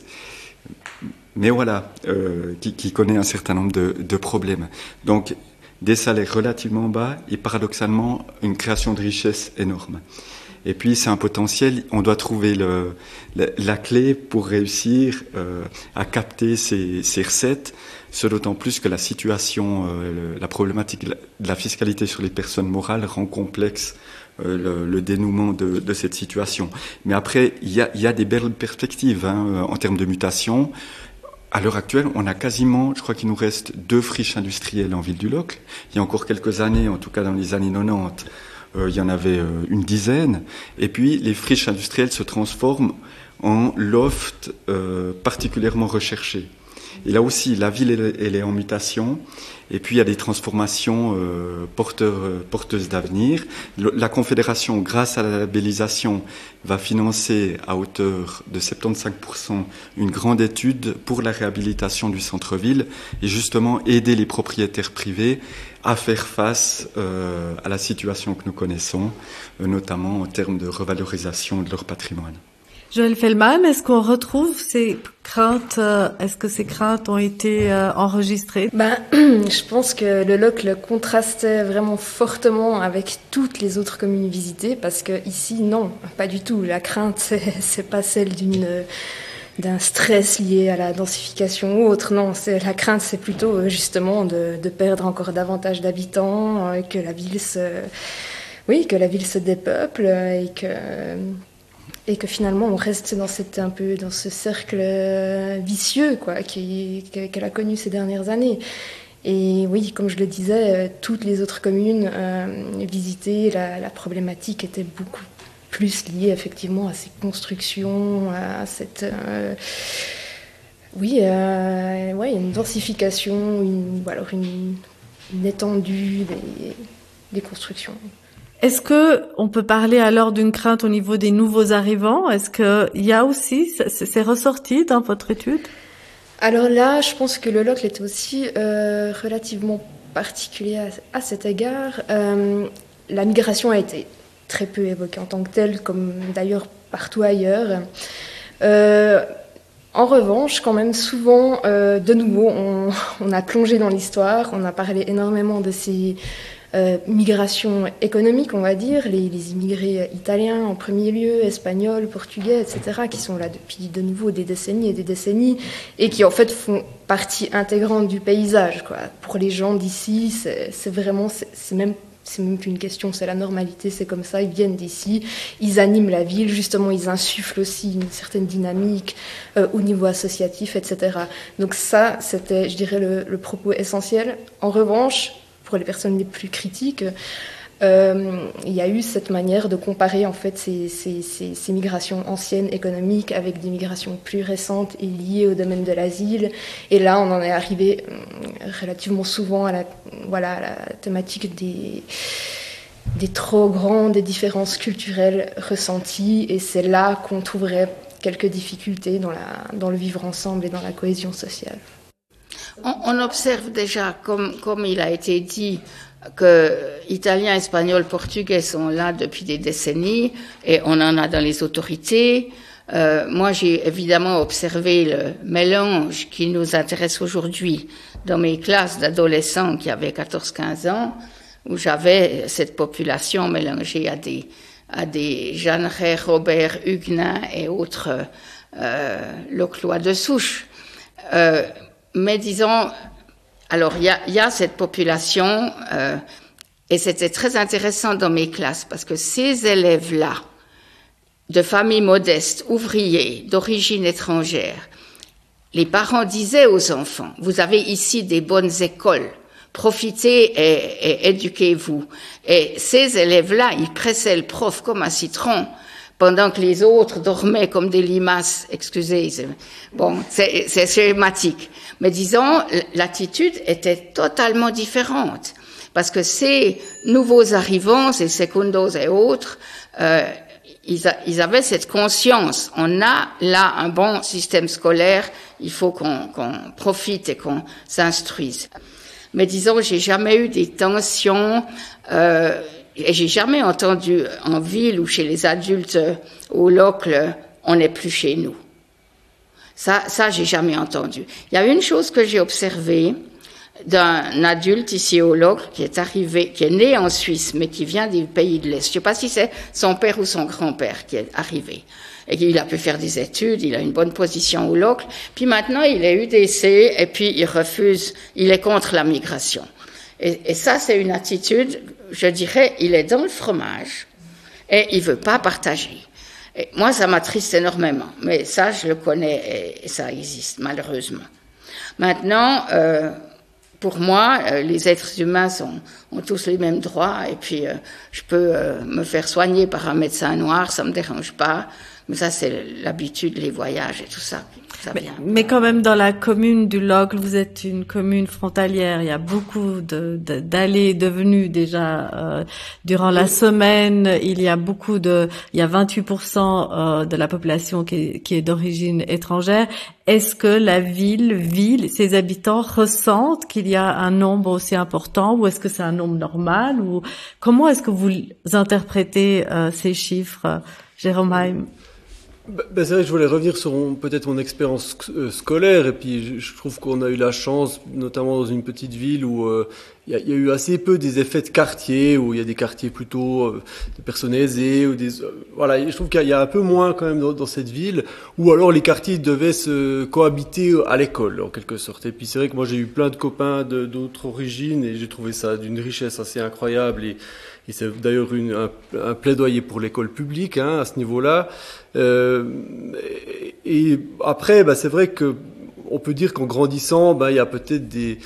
mais voilà, euh, qui, qui connaît un certain nombre de, de problèmes. Donc, des salaires relativement bas et paradoxalement, une création de richesse énorme. Et puis, c'est un potentiel, on doit trouver le, la, la clé pour réussir euh, à capter ces, ces recettes, ce d'autant plus que la situation, euh, le, la problématique de la fiscalité sur les personnes morales rend complexe Le, le dénouement de, de cette situation. Mais après, il y a, y a des belles perspectives hein, en termes de mutation. À l'heure actuelle, on a quasiment, je crois qu'il nous reste deux friches industrielles en ville du Locle. Il y a encore quelques années, en tout cas dans les années quatre-vingt-dix, euh, il y en avait euh, une dizaine. Et puis, les friches industrielles se transforment en lofts euh, particulièrement recherchés. Et là aussi, la ville, elle, elle est en mutation. Et puis, il y a des transformations euh, porteurs, porteuses d'avenir. Le, la Confédération, grâce à la labellisation, va financer à hauteur de soixante-quinze pour cent une grande étude pour la réhabilitation du centre-ville et justement aider les propriétaires privés à faire face euh, à la situation que nous connaissons, euh, notamment en termes de revalorisation de leur patrimoine. Joël Fellman, est-ce qu'on retrouve ces craintes, euh, est-ce que ces craintes ont été euh, enregistrées? Ben, je pense que le Locle contrastait vraiment fortement avec toutes les autres communes visitées, parce que ici, non, pas du tout. La crainte, c'est, c'est pas celle d'une, d'un stress lié à la densification ou autre. Non, c'est, la crainte, c'est plutôt justement de, de perdre encore davantage d'habitants, euh, que la ville se, oui, que la ville se dépeuple et que, et que finalement on reste dans cette, un peu dans ce cercle vicieux quoi, qui, qu'elle a connu ces dernières années. Et oui, comme je le disais, toutes les autres communes euh, visitées, la, la problématique était beaucoup plus liée effectivement à ces constructions, à cette euh, oui, euh, ouais, une densification, une, ou alors une, une étendue des, des constructions. Est-ce que on peut parler alors d'une crainte au niveau des nouveaux arrivants? Est-ce que il y a aussi, c'est ressorti dans votre étude? Alors là, je pense que le Locle est aussi euh, relativement particulier à, à cet égard. Euh, la migration a été très peu évoquée en tant que telle, comme d'ailleurs partout ailleurs. Euh, en revanche, quand même, souvent, euh, de nouveau, on, on a plongé dans l'histoire, on a parlé énormément de ces Euh, migration économique, on va dire, les, les immigrés italiens en premier lieu, espagnols, portugais, et cetera, qui sont là depuis de nouveau des décennies et des décennies, et qui en fait font partie intégrante du paysage, quoi. Pour les gens d'ici, c'est, c'est vraiment, c'est, c'est même, c'est même plus une question, c'est la normalité, c'est comme ça, ils viennent d'ici, ils animent la ville, justement, ils insufflent aussi une certaine dynamique euh, au niveau associatif, et cetera. Donc ça, c'était, je dirais, le, le propos essentiel. En revanche, pour les personnes les plus critiques, euh, il y a eu cette manière de comparer en fait ces, ces, ces, ces migrations anciennes économiques avec des migrations plus récentes et liées au domaine de l'asile. Et là, on en est arrivé relativement souvent à la, voilà, à la thématique des, des trop grandes différences culturelles ressenties. Et c'est là qu'on trouverait quelques difficultés dans, la, dans le vivre ensemble et dans la cohésion sociale. On observe déjà, comme, comme il a été dit, que Italiens, Espagnols, Portugais sont là depuis des décennies et on en a dans les autorités. Euh, moi, j'ai évidemment observé le mélange qui nous intéresse aujourd'hui dans mes classes d'adolescents qui avaient quatorze quinze ans, où j'avais cette population mélangée à des, à des Jeanneret, Robert, Huguenin et autres euh, Loclois de souche. Euh, Mais disons, alors il y a, y a cette population euh, et c'était très intéressant dans mes classes parce que ces élèves-là, de familles modestes, ouvriers, d'origine étrangère, les parents disaient aux enfants, vous avez ici des bonnes écoles, profitez et, et éduquez-vous. Et ces élèves-là, ils pressaient le prof comme un citron pendant que les autres dormaient comme des limaces. Excusez, c'est, bon, c'est, c'est schématique. Mais disons, l'attitude était totalement différente. Parce que ces nouveaux arrivants, ces secondos et autres, euh, ils, a, ils avaient cette conscience. On a là un bon système scolaire, il faut qu'on, qu'on profite et qu'on s'instruise. Mais disons, j'ai jamais eu des tensions, euh, et j'ai jamais entendu en ville ou chez les adultes au locle, on n'est plus chez nous. Ça, ça, j'ai jamais entendu. Il y a une chose que j'ai observée d'un adulte ici au Locle qui est arrivé, qui est né en Suisse, mais qui vient du pays de l'Est. Je ne sais pas si c'est son père ou son grand-père qui est arrivé. Et qu'il a pu faire des études, il a une bonne position au Locle. Puis maintenant, il est U D C et puis il refuse, il est contre la migration. Et, et ça, c'est une attitude, je dirais, il est dans le fromage et il veut pas partager. Et moi, ça m'attriste énormément. Mais ça, je le connais et, et ça existe, malheureusement. Maintenant, euh, pour moi, euh, les êtres humains sont, ont tous les mêmes droits et puis euh, je peux euh, me faire soigner par un médecin noir, ça me dérange pas. Mais ça, c'est l'habitude, les voyages et tout ça. ça mais, vient. mais quand même, dans la commune du Locle, vous êtes une commune frontalière. Il y a beaucoup de, de, d'allées et de venues déjà euh, durant la semaine. Il y a beaucoup de, il y a vingt-huit pour cent euh, de la population qui est, qui est d'origine étrangère. Est-ce que la ville, ville, ses habitants ressentent qu'il y a un nombre aussi important, ou est-ce que c'est un nombre normal, ou comment est-ce que vous interprétez euh, ces chiffres, Jérôme Heim? Ben, ben c'est vrai que je voulais revenir sur mon, peut-être mon expérience euh, scolaire, et puis je, je trouve qu'on a eu la chance, notamment dans une petite ville où euh, il y, a, y a eu assez peu des effets de quartier, où il y a des quartiers plutôt euh, de personnes aisées, ou des euh, voilà, je trouve qu'il y, y a un peu moins quand même dans, dans cette ville, où alors les quartiers devaient se cohabiter à l'école en quelque sorte. Et puis c'est vrai que moi j'ai eu plein de copains de, d'autres origines, et j'ai trouvé ça d'une richesse assez incroyable. Et, Et c'est d'ailleurs une, un, un plaidoyer pour l'école publique hein, à ce niveau-là. Euh, et, et après, bah, c'est vrai que on peut dire qu'en grandissant, bah, il y a peut-être des,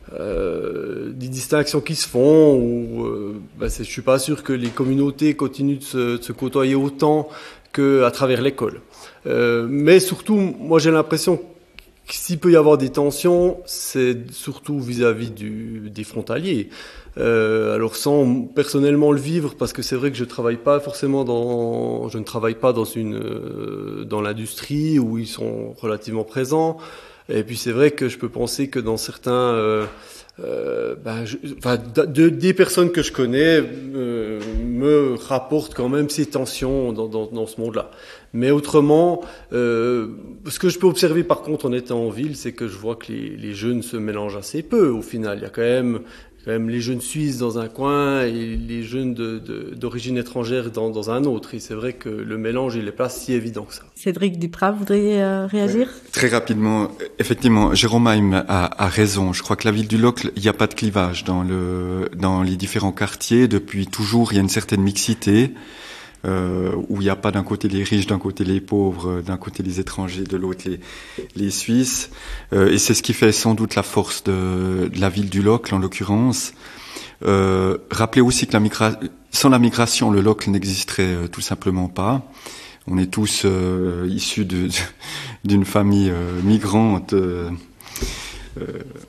euh, des distinctions qui se font. Ou, euh, bah, c'est, je suis pas sûr que les communautés continuent de se, de se côtoyer autant qu'à travers l'école. Euh, mais surtout, moi, j'ai l'impression que s'il peut y avoir des tensions, c'est surtout vis-à-vis du, des frontaliers. Euh, alors sans personnellement le vivre, parce que c'est vrai que je travaille pas forcément dans, je ne travaille pas dans une, euh, dans l'industrie où ils sont relativement présents. Et puis c'est vrai que je peux penser que dans certains, euh, euh, ben, je, enfin, de, des personnes que je connais euh, me rapportent quand même ces tensions dans, dans, dans ce monde-là. Mais autrement, euh, ce que je peux observer par contre en étant en ville, c'est que je vois que les, les jeunes se mélangent assez peu au final. Il y a quand même quand même les jeunes Suisses dans un coin et les jeunes de, de, d'origine étrangère dans, dans un autre. Et c'est vrai que le mélange, il n'est pas si évident que ça. Cédric Duprat, vous voudriez euh, réagir ? Oui, très rapidement, effectivement, Jérôme Heim a, a raison. Je crois que la ville du Locle, il n'y a pas de clivage dans, le, dans les différents quartiers. Depuis toujours, il y a une certaine mixité. Euh, où il n'y a pas d'un côté les riches, d'un côté les pauvres, d'un côté les étrangers, de l'autre les, les Suisses. Euh, et c'est ce qui fait sans doute la force de, de la ville du Locle, en l'occurrence. Euh, rappelez aussi que la migra- sans la migration, le Locle n'existerait euh, tout simplement pas. On est tous euh, issus de, de, d'une famille euh, migrante euh, euh,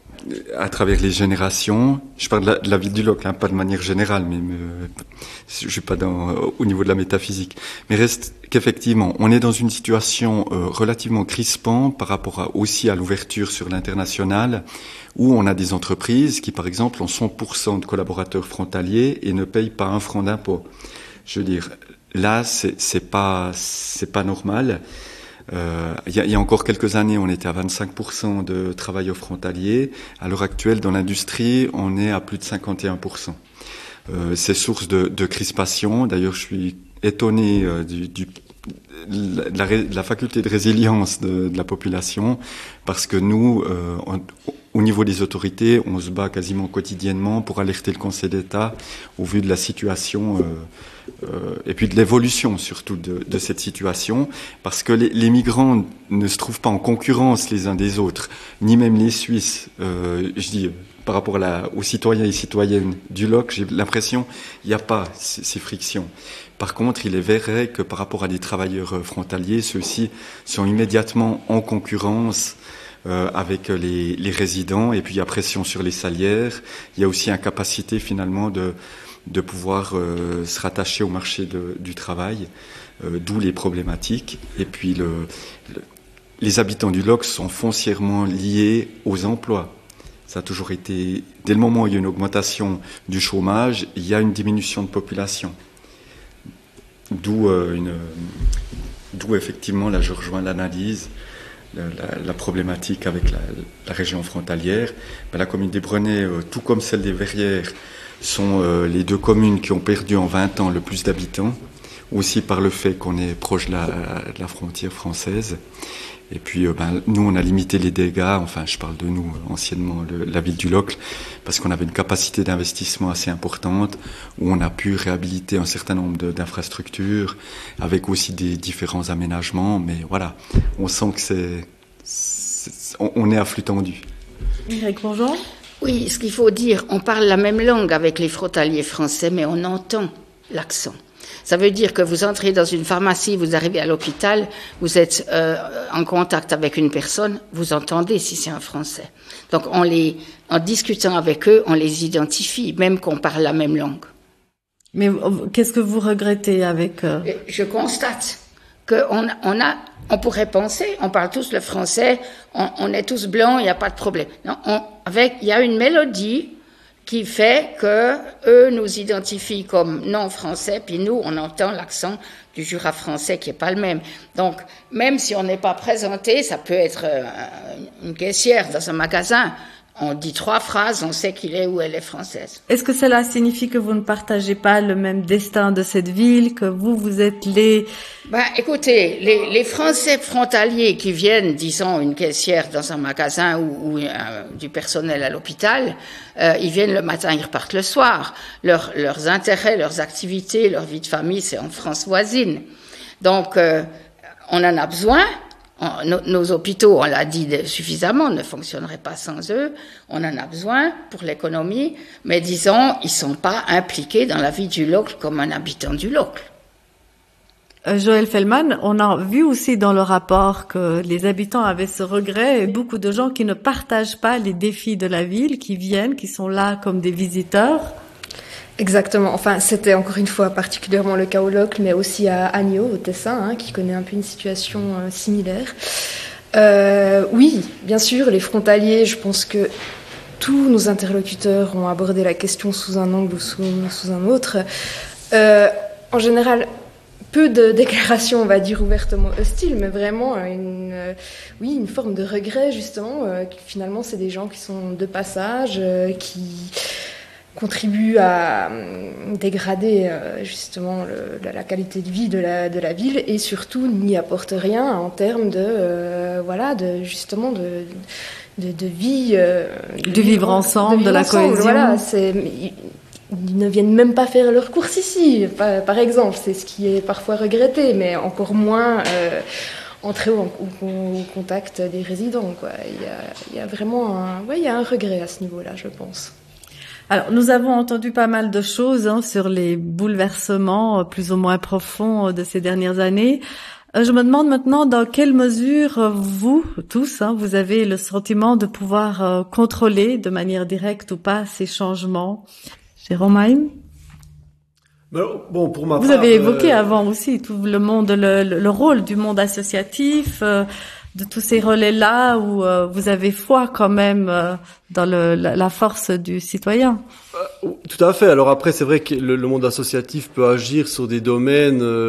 à travers les générations. Je parle de la, de la ville du Locle, hein, pas de manière générale, mais me, je suis pas dans, au niveau de la métaphysique. Mais reste qu'effectivement, on est dans une situation euh, relativement crispante par rapport à, aussi à l'ouverture sur l'international, où on a des entreprises qui, par exemple, ont cent pour cent de collaborateurs frontaliers et ne payent pas un franc d'impôt. Je veux dire, là, c'est, c'est pas, c'est pas normal. Euh, il, y a, il y a encore quelques années, on était à vingt-cinq pour cent de travailleurs frontaliers. À l'heure actuelle, dans l'industrie, on est à plus de cinquante et un pour cent. Euh, c'est source de, de crispation. D'ailleurs, je suis étonné euh, du, du, de, la, de la faculté de résilience de, de la population, parce que nous, euh, on, au niveau des autorités, on se bat quasiment quotidiennement pour alerter le Conseil d'État au vu de la situation euh, euh, et puis de l'évolution surtout de, de cette situation, parce que les, les migrants ne se trouvent pas en concurrence les uns des autres, ni même les Suisses. Euh, je dis par rapport à la, aux citoyens et citoyennes du L O C, j'ai l'impression qu'il n'y a pas ces, ces frictions. Par contre, il est vrai que par rapport à des travailleurs frontaliers, ceux-ci sont immédiatement en concurrence euh, avec les, les résidents, et puis il y a pression sur les salaires. Il y a aussi incapacité finalement de, de pouvoir euh, se rattacher au marché de, du travail, euh, d'où les problématiques. Et puis le, le, les habitants du L O C sont foncièrement liés aux emplois. Ça a toujours été, dès le moment où il y a une augmentation du chômage, il y a une diminution de population. D'où, euh, une, d'où effectivement, là je rejoins l'analyse, la, la, la problématique avec la, la région frontalière. Ben, la commune des Brenets, euh, tout comme celle des Verrières, sont euh, les deux communes qui ont perdu en vingt ans le plus d'habitants, aussi par le fait qu'on est proche de la, de la frontière française. Et puis, euh, ben, nous, on a limité les dégâts, enfin, je parle de nous, anciennement, le, la ville du Locle, parce qu'on avait une capacité d'investissement assez importante, où on a pu réhabiliter un certain nombre de, d'infrastructures, avec aussi des différents aménagements, mais voilà, on sent que c'est, c'est on, on est à flux tendu. Mireille Bourgeon ? Oui, ce qu'il faut dire, on parle la même langue avec les frontaliers français, mais on entend l'accent. Ça veut dire que vous entrez dans une pharmacie, vous arrivez à l'hôpital, vous êtes euh, en contact avec une personne, vous entendez si c'est un Français. Donc, on les, en discutant avec eux, on les identifie, même qu'on parle la même langue. Mais qu'est-ce que vous regrettez avec euh... Je constate qu'on on a, on pourrait penser, on parle tous le français, on, on est tous blancs, il n'y a pas de problème. Non, on, avec, il y a une mélodie qui fait que eux nous identifient comme non français, puis nous on entend l'accent du Jura français qui est pas le même. Donc même si on n'est pas présenté, ça peut être euh, une caissière dans un magasin. On dit trois phrases, on sait qu'il est ou elle est française. Est-ce que cela signifie que vous ne partagez pas le même destin de cette ville, que vous, vous êtes les... Ben, écoutez, les, les Français frontaliers qui viennent, disons, une caissière dans un magasin ou, ou euh, du personnel à l'hôpital, euh, ils viennent le matin, ils repartent le soir. Leur, leurs intérêts, leurs activités, leur vie de famille, c'est en France voisine. Donc, euh, on en a besoin. Nos, nos hôpitaux, on l'a dit suffisamment, ne fonctionneraient pas sans eux. On en a besoin pour l'économie, mais disons, ils sont pas impliqués dans la vie du Locle comme un habitant du Locle. Euh, Joël Fellman, on a vu aussi dans le rapport que les habitants avaient ce regret et beaucoup de gens qui ne partagent pas les défis de la ville, qui viennent, qui sont là comme des visiteurs. Exactement. Enfin, c'était encore une fois particulièrement le cas au Locle, mais aussi à Agneau, au Tessin, hein, qui connaît un peu une situation euh, similaire. Euh, oui, bien sûr, les frontaliers, je pense que tous nos interlocuteurs ont abordé la question sous un angle ou sous, sous un autre. Euh, en général, peu de déclarations, on va dire, ouvertement hostiles, mais vraiment une, euh, oui, une forme de regret, justement. Euh, finalement, c'est des gens qui sont de passage, euh, qui contribue à dégrader euh, justement le, la, la qualité de vie de la, de la ville et surtout n'y apporte rien en termes de euh, voilà de justement de de, de vie euh, de, de vivre ensemble, de, vivre de la ensemble, cohésion. Voilà, c'est, ils, ils ne viennent même pas faire leurs courses ici, par, par exemple. C'est ce qui est parfois regretté, mais encore moins euh, entrer au, au, au contact des résidents, quoi. Il y a, il y a vraiment un, ouais, il y a un regret à ce niveau-là, je pense. Alors, nous avons entendu pas mal de choses hein, sur les bouleversements euh, plus ou moins profonds euh, de ces dernières années. Euh, je me demande maintenant dans quelle mesure euh, vous, tous, hein, vous avez le sentiment de pouvoir euh, contrôler de manière directe ou pas ces changements. Jérôme Haïm ? Bon, pour ma vous part, avez évoqué euh... avant aussi tout le monde, le, le, le rôle du monde associatif, euh, de tous ces relais-là où euh, vous avez foi quand même euh, dans le, la, la force du citoyen. Euh, tout à fait. Alors après, c'est vrai que le, le monde associatif peut agir sur des domaines euh,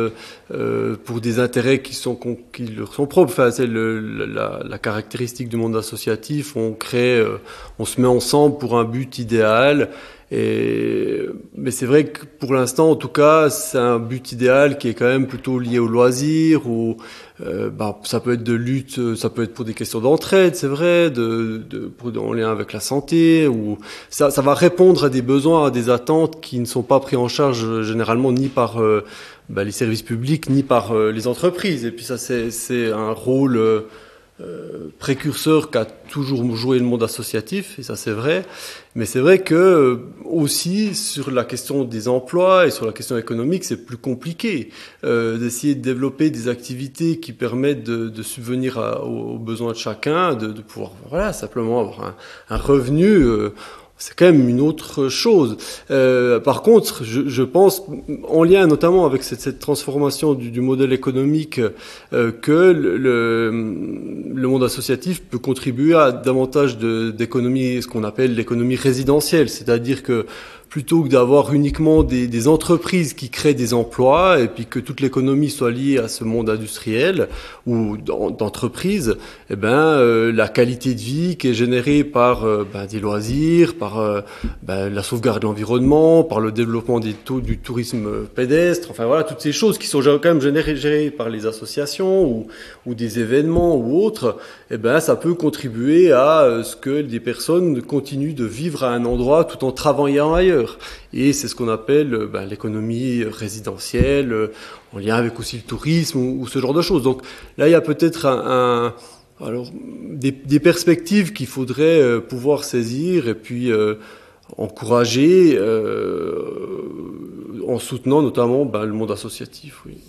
euh, pour des intérêts qui sont qui leur sont propres. Enfin, c'est le, la, la caractéristique du monde associatif. On crée, euh, on se met ensemble pour un but idéal. Et, mais c'est vrai que pour l'instant, en tout cas, c'est un but idéal qui est quand même plutôt lié au loisir, ou euh, bah, ça peut être de lutte, ça peut être pour des questions d'entraide, c'est vrai, de, de, pour, en lien avec la santé, ou ça, ça va répondre à des besoins, à des attentes qui ne sont pas pris en charge généralement ni par euh, bah, les services publics, ni par euh, les entreprises. Et puis ça, c'est, c'est un rôle euh, Euh, précurseur qu'a toujours joué le monde associatif, et ça c'est vrai, mais c'est vrai que euh, aussi sur la question des emplois et sur la question économique, c'est plus compliqué euh, d'essayer de développer des activités qui permettent de, de subvenir à, aux, aux besoins de chacun, de, de pouvoir voilà simplement avoir un, un revenu. Euh, C'est quand même une autre chose. Euh, par contre, je, je pense, en lien notamment avec cette, cette transformation du, du modèle économique, euh, que le, le, le monde associatif peut contribuer à davantage de, d'économie, ce qu'on appelle l'économie résidentielle, c'est-à-dire que plutôt que d'avoir uniquement des, des entreprises qui créent des emplois et puis que toute l'économie soit liée à ce monde industriel ou d'entreprise, eh ben euh, la qualité de vie qui est générée par euh, ben, des loisirs, par euh, ben, la sauvegarde de l'environnement, par le développement des taux, du tourisme pédestre, enfin voilà, toutes ces choses qui sont quand même générées, gérées par les associations ou, ou des événements ou autres, eh ben ça peut contribuer à euh, ce que des personnes continuent de vivre à un endroit tout en travaillant ailleurs. Et c'est ce qu'on appelle ben, l'économie résidentielle, euh, en lien avec aussi le tourisme ou, ou ce genre de choses. Donc là, il y a peut-être un, un, alors, des, des perspectives qu'il faudrait euh, pouvoir saisir et puis euh, encourager euh, en soutenant notamment ben, le monde associatif. Oui.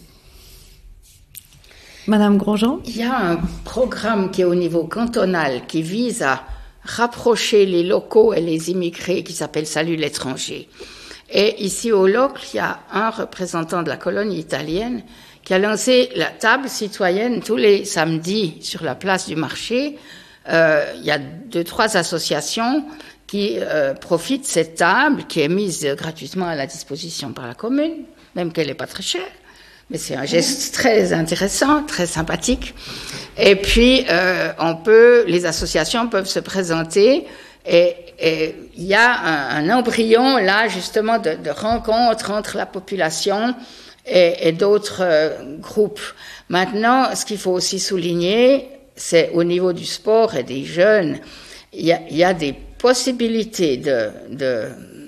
Madame Grosjean ? Il y a un programme qui est au niveau cantonal qui vise à rapprocher les locaux et les immigrés qui s'appelle Salut l'étranger. Et ici au Locle, il y a un représentant de la colonie italienne qui a lancé la table citoyenne tous les samedis sur la place du marché. Euh, il y a deux, trois associations qui euh, profitent de cette table qui est mise gratuitement à la disposition par la commune, même qu'elle n'est pas très chère. Mais c'est un geste très intéressant, très sympathique. Et puis, euh, on peut, les associations peuvent se présenter et il y a un, un embryon là, justement, de, de rencontre entre la population et, et d'autres euh, groupes. Maintenant, ce qu'il faut aussi souligner, c'est au niveau du sport et des jeunes, il y a, il y a des possibilités de, de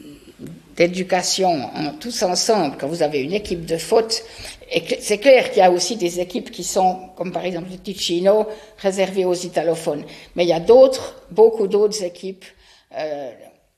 d'éducation en, tous ensemble. Quand vous avez une équipe de foot, et c'est clair qu'il y a aussi des équipes qui sont, comme par exemple le Ticino, réservées aux italophones. Mais il y a d'autres, beaucoup d'autres équipes euh,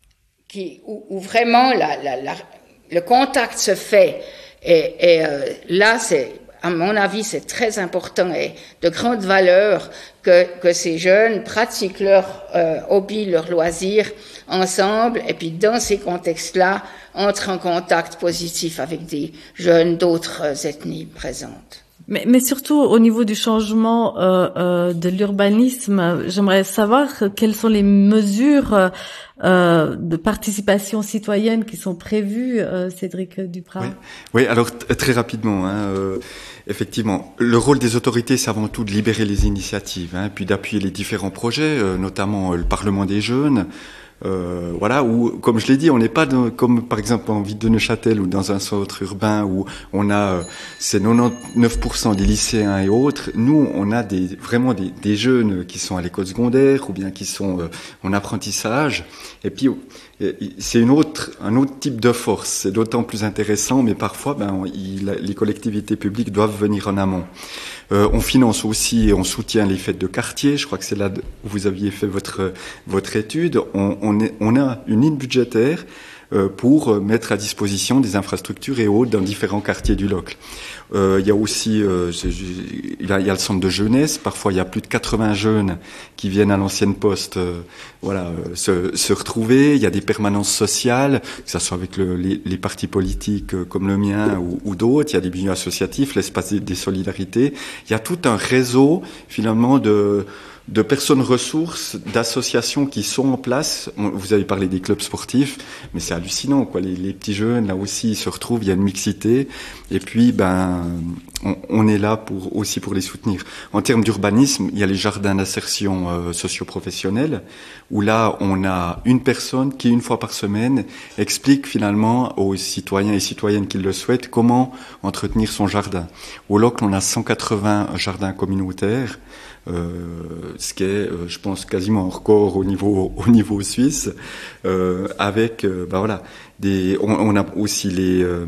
qui, où, où vraiment la, la, la, le contact se fait. Et, et euh, là, c'est, à mon avis, c'est très important et de grande valeur que, que ces jeunes pratiquent leur euh, hobby, leur loisir ensemble, et puis dans ces contextes-là, entrent en contact positif avec des jeunes d'autres ethnies présentes. Mais, mais surtout au niveau du changement euh, euh, de l'urbanisme, j'aimerais savoir quelles sont les mesures euh, de participation citoyenne qui sont prévues, euh, Cédric Duprat. Oui, oui alors t- très rapidement, hein, euh, effectivement, le rôle des autorités, c'est avant tout de libérer les initiatives, hein, puis d'appuyer les différents projets, euh, notamment euh, le Parlement des jeunes. Euh, voilà, où, comme je l'ai dit, on n'est pas dans, comme par exemple en ville de Neuchâtel ou dans un centre urbain où on a, euh, c'est quatre-vingt-dix-neuf pour cent des lycéens et autres. Nous, on a des, vraiment des, des jeunes qui sont à l'école secondaire ou bien qui sont euh, en apprentissage. Et puis, c'est une autre, un autre type de force. C'est d'autant plus intéressant, mais parfois, ben, il, les collectivités publiques doivent venir en amont. Euh, on finance aussi et on soutient les fêtes de quartier. Je crois que c'est là où vous aviez fait votre votre étude. On, on, est, on a une ligne budgétaire euh, pour mettre à disposition des infrastructures et autres dans différents quartiers du Locle. Euh, il y a aussi, euh, il y a, il y a le centre de jeunesse. Parfois, il y a plus de quatre-vingts jeunes qui viennent à l'ancienne poste, euh, voilà, euh, se, se retrouver. Il y a des permanences sociales, que ça soit avec le, les, les partis politiques euh, comme le mien ou, ou d'autres. Il y a des milieux associatifs, l'espace des, des solidarités. Il y a tout un réseau, finalement, de de personnes ressources, d'associations qui sont en place. Vous avez parlé des clubs sportifs, mais c'est hallucinant, quoi. Les, les petits jeunes, là aussi, ils se retrouvent, il y a une mixité. Et puis, ben, on, on est là pour aussi pour les soutenir. En termes d'urbanisme, il y a les jardins d'insertion euh, socio-professionnelle, où là, on a une personne qui, une fois par semaine, explique finalement aux citoyens et citoyennes qui le souhaitent comment entretenir son jardin. Au Locle, on a cent quatre-vingts jardins communautaires, euh, ce qui est, euh, je pense, quasiment un record au niveau au niveau suisse, euh, avec, euh, ben voilà. Des, on, on a aussi les, euh,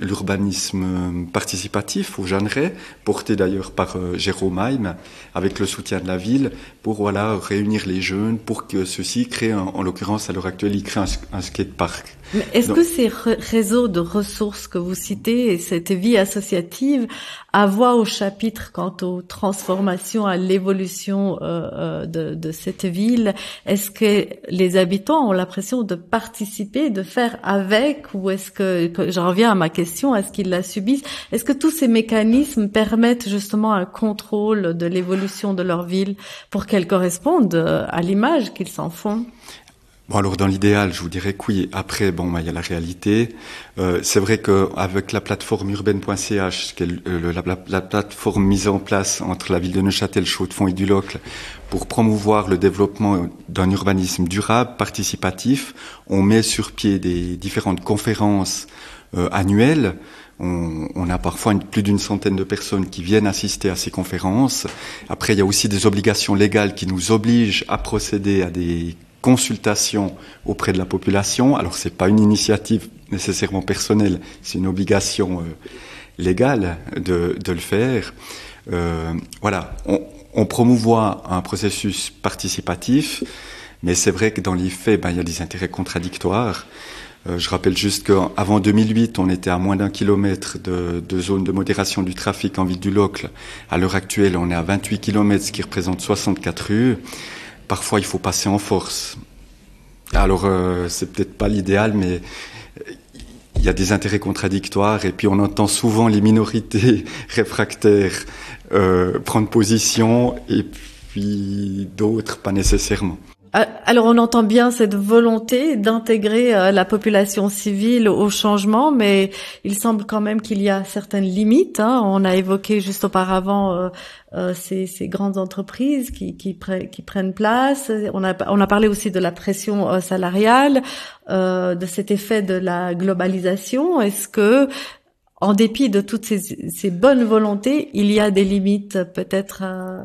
l'urbanisme participatif au Jeanneret, porté d'ailleurs par euh, Jérôme Heim, avec le soutien de la ville, pour voilà réunir les jeunes, pour que ceux-ci créent, en, en l'occurrence à l'heure actuelle, ils créent un, un skatepark. Mais est-ce Donc, que ces re- réseaux de ressources que vous citez et cette vie associative a voix au chapitre quant aux transformations, à l'évolution euh, euh, de, de cette ville? Est-ce que les habitants ont l'impression de participer, de faire avec, ou est-ce que, que j'en reviens à ma question, est-ce qu'ils la subissent? Est-ce que tous ces mécanismes permettent justement un contrôle de l'évolution de leur ville pour qu'elle corresponde à l'image qu'ils s'en font? Bon, alors dans l'idéal, je vous dirais que oui. Après, bon, bah, il y a la réalité. Euh, c'est vrai qu'avec la plateforme urbaine point c h, qui est le, la, la, la plateforme mise en place entre la ville de Neuchâtel, Chaux-de-Fonds et du Locle, pour promouvoir le développement d'un urbanisme durable, participatif, on met sur pied des différentes conférences euh, annuelles. On, on a parfois une, plus d'une centaine de personnes qui viennent assister à ces conférences. Après, il y a aussi des obligations légales qui nous obligent à procéder à des consultation auprès de la population. Alors, c'est pas une initiative nécessairement personnelle, c'est une obligation euh, légale de, de le faire. Euh, voilà, on, on promouvoit un processus participatif, mais c'est vrai que dans les faits, ben, il y a des intérêts contradictoires. Euh, je rappelle juste qu'avant deux mille huit, on était à moins d'un kilomètre de, de zone de modération du trafic en ville du Locle. À l'heure actuelle, on est à vingt-huit kilomètres, ce qui représente soixante-quatre rues. Parfois, il faut passer en force. Alors, euh, c'est peut-être pas l'idéal, mais il y a des intérêts contradictoires. Et puis, on entend souvent les minorités réfractaires euh, prendre position, et puis d'autres pas nécessairement. Alors on entend bien cette volonté d'intégrer euh, la population civile au changement, mais il semble quand même qu'il y a certaines limites. Hein. On a évoqué juste auparavant euh, euh, ces, ces grandes entreprises qui, qui, pre- qui prennent place. On a, on a parlé aussi de la pression euh, salariale, euh, de cet effet de la globalisation. Est-ce que, en dépit de toutes ces, ces bonnes volontés, il y a des limites peut-être euh,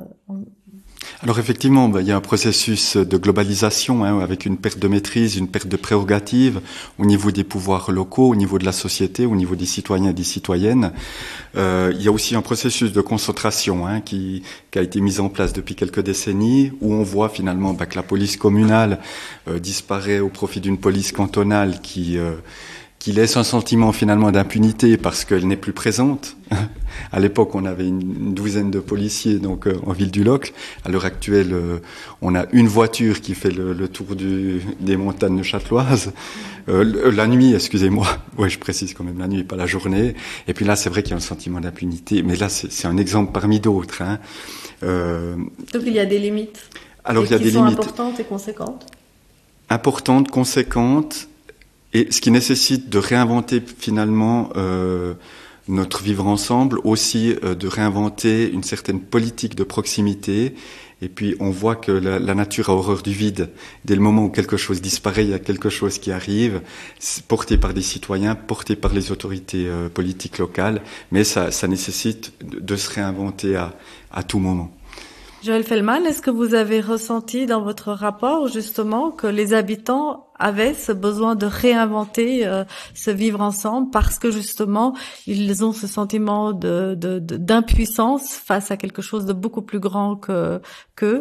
Alors effectivement, ben, il y a un processus de globalisation hein, avec une perte de maîtrise, une perte de prérogatives au niveau des pouvoirs locaux, au niveau de la société, au niveau des citoyens et des citoyennes. Euh, il y a aussi un processus de concentration hein, qui, qui a été mis en place depuis quelques décennies, où on voit finalement ben, que la police communale euh, disparaît au profit d'une police cantonale qui... Euh, qui laisse un sentiment finalement d'impunité parce qu'elle n'est plus présente. À l'époque, on avait une douzaine de policiers donc euh, en ville du Locle. À l'heure actuelle, euh, on a une voiture qui fait le, le tour du, des montagnes neuchâteloises. Euh, la nuit, excusez-moi. Ouais, je précise quand même la nuit, pas la journée. Et puis là, c'est vrai qu'il y a un sentiment d'impunité. Mais là, c'est, c'est un exemple parmi d'autres. Hein. Euh, Donc il y a des limites. Alors il y a des sont limites importantes et conséquentes. Importantes, conséquentes. Et ce qui nécessite de réinventer finalement euh, notre vivre ensemble, aussi euh, de réinventer une certaine politique de proximité. Et puis on voit que la, la nature a horreur du vide. Dès le moment où quelque chose disparaît, il y a quelque chose qui arrive, porté par des citoyens, porté par les autorités euh, politiques locales. Mais ça, ça nécessite de, de se réinventer à, à tout moment. Joël Fellman, est-ce que vous avez ressenti dans votre rapport justement que les habitants avaient ce besoin de réinventer euh, ce vivre ensemble parce que justement ils ont ce sentiment de, de, de d'impuissance face à quelque chose de beaucoup plus grand que qu'eux?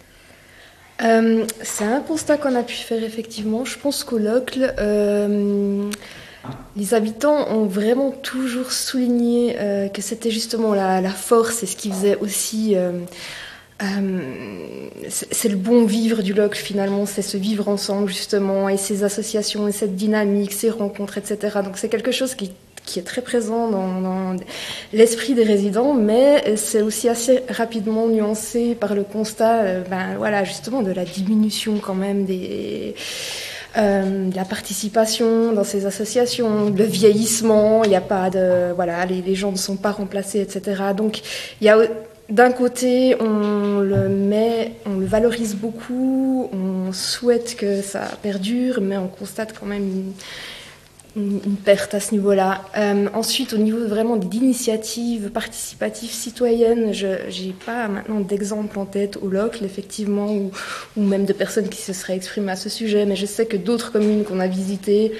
Euh, c'est un constat qu'on a pu faire effectivement. Je pense qu'au Locle, euh, les habitants ont vraiment toujours souligné euh, que c'était justement la, la force et ce qui faisait aussi... Euh, Euh, c'est, c'est le bon vivre du Locle finalement, c'est ce vivre ensemble justement et ces associations et cette dynamique, ces rencontres, et cetera. Donc c'est quelque chose qui, qui est très présent dans, dans l'esprit des résidents, mais c'est aussi assez rapidement nuancé par le constat, euh, ben voilà justement de la diminution quand même des euh, la participation dans ces associations, le vieillissement, il n'y a pas de, voilà, les, les gens ne sont pas remplacés, et cetera. Donc, il y a d'un côté, on le met, on le valorise beaucoup, on souhaite que ça perdure, mais on constate quand même une, une, une perte à ce niveau-là. Euh, ensuite, au niveau vraiment d'initiatives participatives citoyennes, je n'ai pas maintenant d'exemple en tête au Locle, effectivement, ou, ou même de personnes qui se seraient exprimées à ce sujet, mais je sais que d'autres communes qu'on a visitées,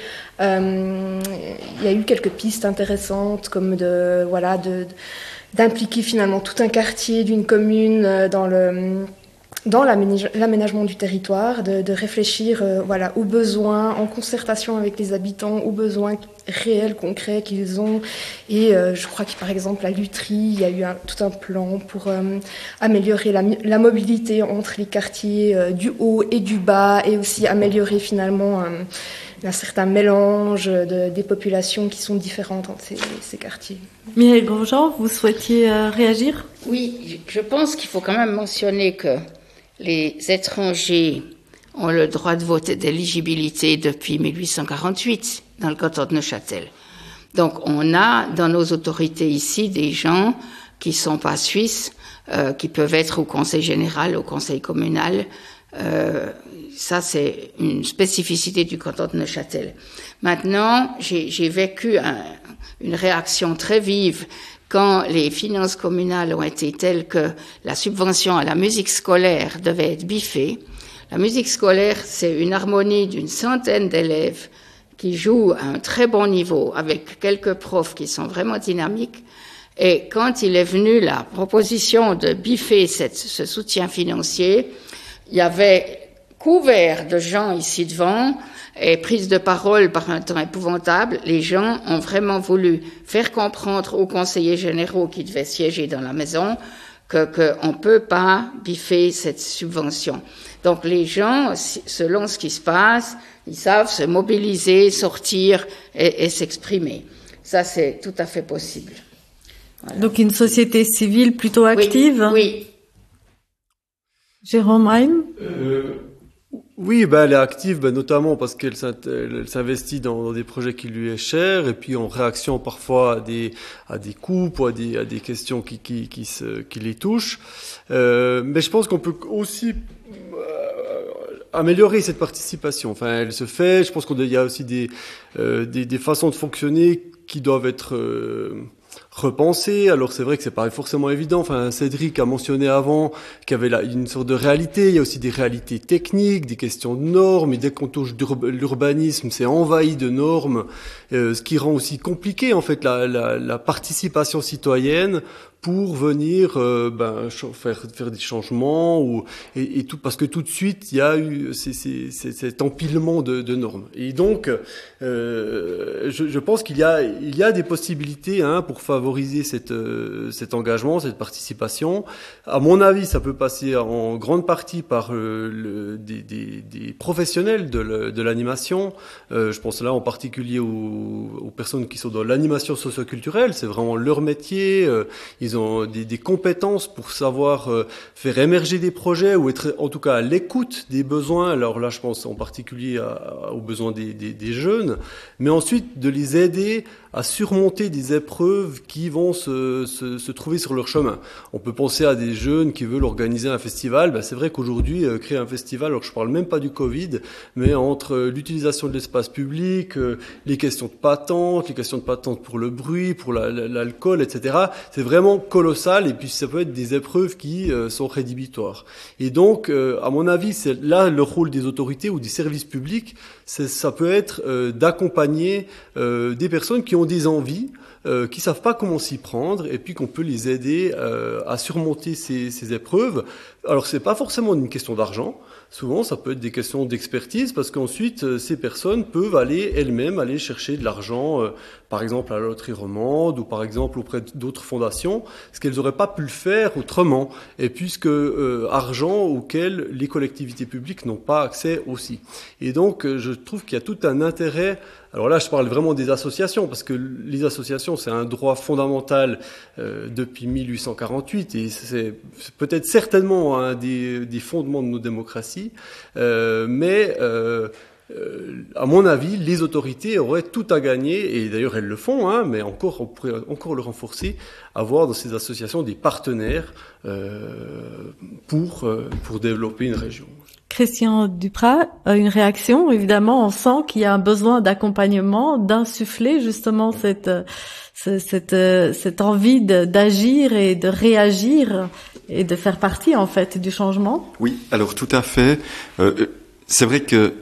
euh, il y a eu quelques pistes intéressantes, comme de, voilà, de, de d'impliquer finalement tout un quartier d'une commune dans le dans l'aménagement du territoire, de, de réfléchir euh, voilà, aux besoins en concertation avec les habitants, aux besoins réels, concrets qu'ils ont. Et euh, je crois que par exemple à Lutry, il y a eu un, tout un plan pour euh, améliorer la, la mobilité entre les quartiers euh, du haut et du bas, et aussi améliorer finalement euh, un certain mélange de, des populations qui sont différentes entre ces, ces quartiers. Mireille Grosjean, vous souhaitiez euh, réagir ? Oui, je pense qu'il faut quand même mentionner que les étrangers ont le droit de vote et d'éligibilité depuis mille huit cent quarante-huit dans le canton de Neuchâtel. Donc on a dans nos autorités ici des gens qui sont pas suisses, euh, qui peuvent être au conseil général, au conseil communal. Euh, ça, c'est une spécificité du canton de Neuchâtel. Maintenant, j'ai, j'ai vécu un, une réaction très vive quand les finances communales ont été telles que la subvention à la musique scolaire devait être biffée. La musique scolaire, c'est une harmonie d'une centaine d'élèves qui jouent à un très bon niveau avec quelques profs qui sont vraiment dynamiques. Et quand il est venu la proposition de biffer cette, ce soutien financier, il y avait couvert de gens ici devant et prise de parole par un temps épouvantable. Les gens ont vraiment voulu faire comprendre aux conseillers généraux qui devaient siéger dans la maison que qu'on peut pas biffer cette subvention. Donc les gens, selon ce qui se passe, ils savent se mobiliser, sortir et, et s'exprimer. Ça, c'est tout à fait possible. Voilà. Donc une société civile plutôt active. Oui. oui. Jérôme Heim. Euh, oui, ben elle est active, ben notamment parce qu'elle s'investit dans, dans des projets qui lui est chers, et puis en réaction parfois à des à des coupes ou à des à des questions qui qui qui se qui les touchent. Euh, mais je pense qu'on peut aussi euh, améliorer cette participation. Enfin, elle se fait. Je pense qu'il y a aussi des euh, des, des façons de fonctionner qui doivent être euh, repenser. Alors c'est vrai que c'est pas forcément évident. Enfin, Cédric a mentionné avant qu'il y avait là une sorte de réalité. Il y a aussi des réalités techniques, des questions de normes. Et dès qu'on touche l'urbanisme, c'est envahi de normes, euh, ce qui rend aussi compliqué en fait la, la, la participation citoyenne pour venir euh, ben, faire, faire des changements ou et, et tout, parce que tout de suite il y a eu c'est, c'est, c'est, cet empilement de, de normes. Et donc euh, je, je pense qu'il y a il y a des possibilités hein, pour favoriser cette, euh, cet engagement, cette participation. À mon avis, ça peut passer en grande partie par euh, le, des, des, des professionnels de, le, de l'animation. Euh, je pense là en particulier aux, aux personnes qui sont dans l'animation socio-culturelle. C'est vraiment leur métier. Euh, ils Ils ont des, des compétences pour savoir euh, faire émerger des projets ou être en tout cas à l'écoute des besoins. Alors là, je pense en particulier à, à, aux besoins des, des, des jeunes, mais ensuite de les aider à surmonter des épreuves qui vont se, se, se trouver sur leur chemin. On peut penser à des jeunes qui veulent organiser un festival. Ben, c'est vrai qu'aujourd'hui, euh, créer un festival, alors je parle même pas du Covid, mais entre euh, l'utilisation de l'espace public, euh, les questions de patente, les questions de patente pour le bruit, pour la, la, l'alcool, et cetera, c'est vraiment colossal, et puis ça peut être des épreuves qui euh, sont rédhibitoires. Et donc, euh, à mon avis, c'est là le rôle des autorités ou des services publics, c'est, ça peut être euh, d'accompagner euh, des personnes qui ont des envies, euh, qui savent pas comment s'y prendre, et puis qu'on peut les aider euh, à surmonter ces, ces épreuves. Alors, c'est pas forcément une question d'argent. Souvent, ça peut être des questions d'expertise, parce qu'ensuite, euh, ces personnes peuvent aller elles-mêmes aller chercher de l'argent, euh, par exemple à la loterie romande ou par exemple auprès d'autres fondations, ce qu'elles n'auraient pas pu le faire autrement, et puisque euh, argent auquel les collectivités publiques n'ont pas accès aussi. Et donc, euh, je trouve qu'il y a tout un intérêt. Alors là, je parle vraiment des associations, parce que les associations, c'est un droit fondamental euh, depuis mille huit cent quarante-huit, et c'est, c'est peut-être certainement un des, des fondements de nos démocraties. Euh, mais euh, euh, à mon avis, les autorités auraient tout à gagner, et d'ailleurs elles le font, hein, mais encore, on pourrait encore le renforcer, avoir dans ces associations des partenaires euh, pour, euh, pour développer une région. Christian Duprat, une réaction, évidemment, on sent qu'il y a un besoin d'accompagnement, d'insuffler justement cette, cette, cette envie de, d'agir et de réagir et de faire partie, en fait, du changement. Oui, alors tout à fait. Euh, c'est vrai que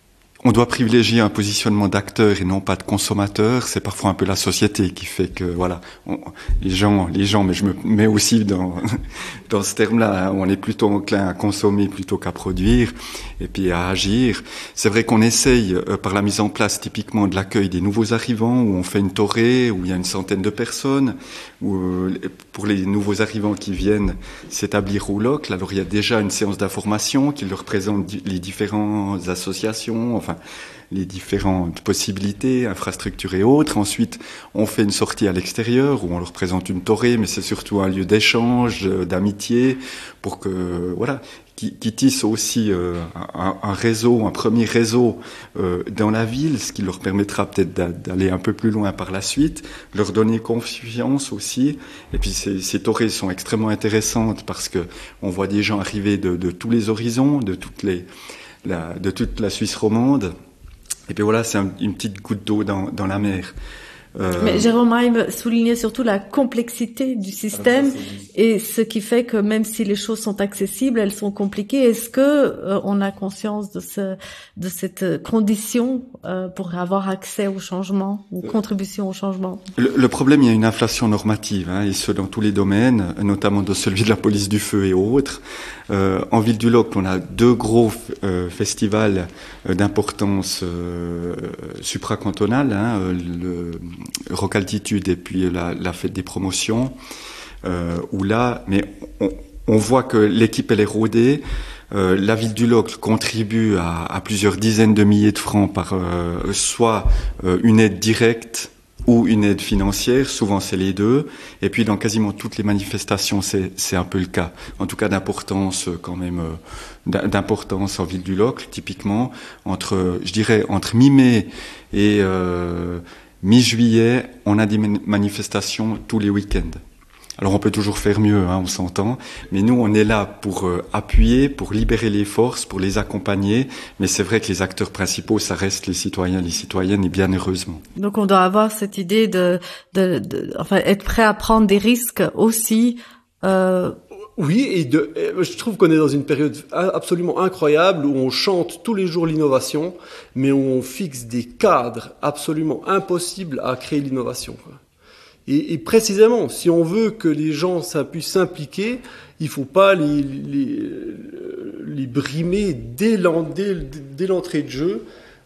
on doit privilégier un positionnement d'acteur et non pas de consommateur. C'est parfois un peu la société qui fait que, voilà, on, les gens, les gens, mais je me mets aussi dans, dans ce terme-là, hein, on est plutôt enclin à consommer plutôt qu'à produire et puis à agir. C'est vrai qu'on essaye, euh, par la mise en place typiquement de l'accueil des nouveaux arrivants, où on fait une torée, où il y a une centaine de personnes, où, euh, pour les nouveaux arrivants qui viennent s'établir au Locle, alors il y a déjà une séance d'information qui leur présente les différentes associations, enfin, les différentes possibilités, infrastructures et autres. Ensuite, on fait une sortie à l'extérieur où on leur présente une torée, mais c'est surtout un lieu d'échange, d'amitié, pour que, voilà, qui, qui tisse aussi euh, un, un réseau, un premier réseau euh, dans la ville, ce qui leur permettra peut-être d'aller un peu plus loin par la suite, leur donner confiance aussi. Et puis ces, ces torées sont extrêmement intéressantes parce que on voit des gens arriver de, de tous les horizons, de toutes les La, de toute la Suisse romande. Et puis voilà, c'est un, une petite goutte d'eau dans, dans la mer. Euh... Mais Jérôme Heim soulignait surtout la complexité du système et ce qui fait que même si les choses sont accessibles, elles sont compliquées. Est-ce que euh, on a conscience de ce, de cette condition euh, pour avoir accès au changement ou contribution au changement? Le, le problème, il y a une inflation normative, hein, et ce dans tous les domaines, notamment dans celui de la police du feu et autres. Euh, en ville du Locle, on a deux gros euh, festivals euh, d'importance euh, supracantonale, hein, le Rock Altitude et puis la, la fête des promotions, euh, où là, mais on, on voit que l'équipe elle est rodée. Euh, la ville du Locle contribue à, à plusieurs dizaines de milliers de francs par euh, soit euh, une aide directe ou une aide financière, souvent c'est les deux, et puis dans quasiment toutes les manifestations c'est, c'est un peu le cas, en tout cas d'importance quand même, euh, d'importance en ville du Locle, typiquement, entre, je dirais, entre mi-mai et euh, mi-juillet, on a des manifestations tous les week-ends. Alors on peut toujours faire mieux, hein, on s'entend, mais nous on est là pour euh, appuyer, pour libérer les forces, pour les accompagner, mais c'est vrai que les acteurs principaux, ça reste les citoyens, les citoyennes, et bien heureusement. Donc on doit avoir cette idée de, de, de enfin être prêt à prendre des risques aussi. Euh... Oui, et de, je trouve qu'on est dans une période absolument incroyable où on chante tous les jours l'innovation, mais où on fixe des cadres absolument impossibles à créer l'innovation, quoi. Et, et précisément, si on veut que les gens ça puissent s'impliquer, il faut pas les, les, les brimer dès, l'en, dès, dès l'entrée de jeu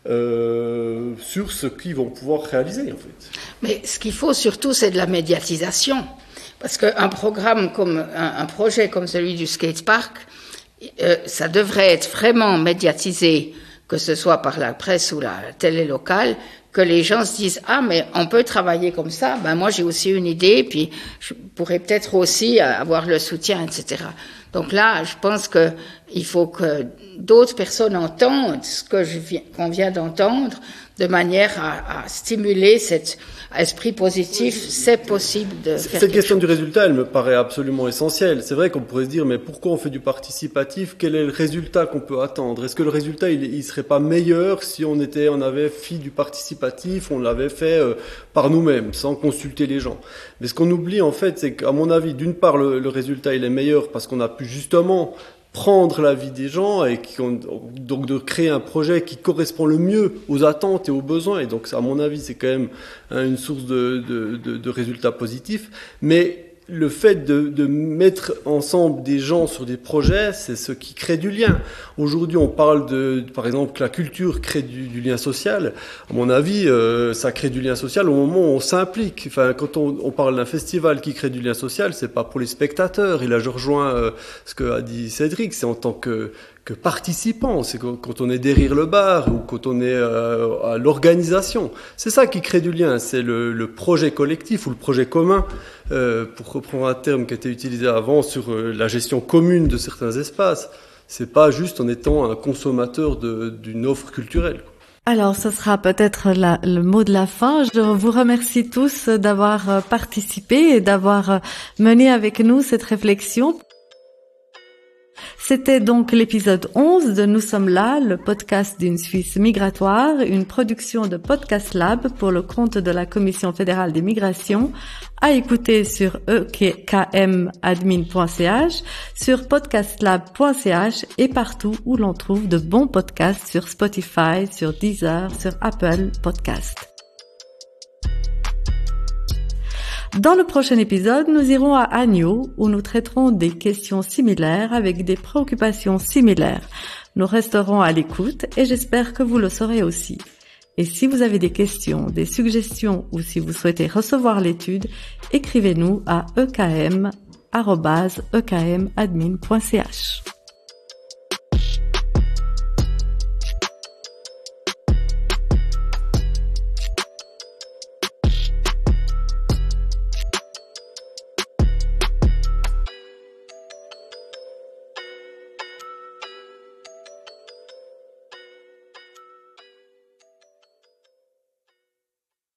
euh, sur ce qu'ils vont pouvoir réaliser, en fait. Mais ce qu'il faut surtout, c'est de la médiatisation. Parce qu'un programme comme, un, un projet comme celui du skatepark, euh, ça devrait être vraiment médiatisé, que ce soit par la presse ou la télé locale, que les gens se disent « Ah, mais on peut travailler comme ça, ben moi j'ai aussi une idée, puis je pourrais peut-être aussi avoir le soutien, et cetera » Donc là, je pense que il faut que d'autres personnes entendent ce que je viens, qu'on vient d'entendre, de manière à, à stimuler cet esprit positif. C'est possible de faire Cette question chose. du résultat, elle me paraît absolument essentielle. C'est vrai qu'on pourrait se dire, mais pourquoi on fait du participatif? Quel est le résultat qu'on peut attendre? Est-ce que le résultat, il, il serait pas meilleur si on était, on avait fait du participatif, on l'avait fait euh, par nous-mêmes, sans consulter les gens? Mais ce qu'on oublie, en fait, c'est qu'à mon avis, d'une part, le, le résultat, il est meilleur parce qu'on a pu justement prendre la vie des gens et qui ont, donc de créer un projet qui correspond le mieux aux attentes et aux besoins. Et donc, à mon avis, c'est quand même hein, une source de, de, de, de résultats positifs. Mais le fait de, de mettre ensemble des gens sur des projets, c'est ce qui crée du lien. Aujourd'hui, on parle de, par exemple, que la culture crée du, du lien social. À mon avis, euh, ça crée du lien social au moment où on s'implique. Enfin, quand on, on parle d'un festival qui crée du lien social, c'est pas pour les spectateurs. Et là, je rejoins euh, ce que a dit Cédric, c'est en tant que que participant, c'est quand on est derrière le bar ou quand on est euh, à l'organisation. C'est ça qui crée du lien, c'est le, le projet collectif ou le projet commun, euh, pour reprendre un terme qui a été utilisé avant sur euh, la gestion commune de certains espaces. c'est pas juste en étant un consommateur de, d'une offre culturelle. Alors, ce sera peut-être la, le mot de la fin. Je vous remercie tous d'avoir participé et d'avoir mené avec nous cette réflexion. C'était donc l'épisode onze de Nous sommes là, le podcast d'une Suisse migratoire, une production de Podcast Lab pour le compte de la Commission fédérale des migrations, à écouter sur e k m admin point c h, sur podcastlab point c h et partout où l'on trouve de bons podcasts sur Spotify, sur Deezer, sur Apple Podcasts. Dans le prochain épisode, nous irons à Agno où nous traiterons des questions similaires avec des préoccupations similaires. Nous resterons à l'écoute et j'espère que vous le serez aussi. Et si vous avez des questions, des suggestions ou si vous souhaitez recevoir l'étude, écrivez-nous à e k m arobase e k m admin point c h.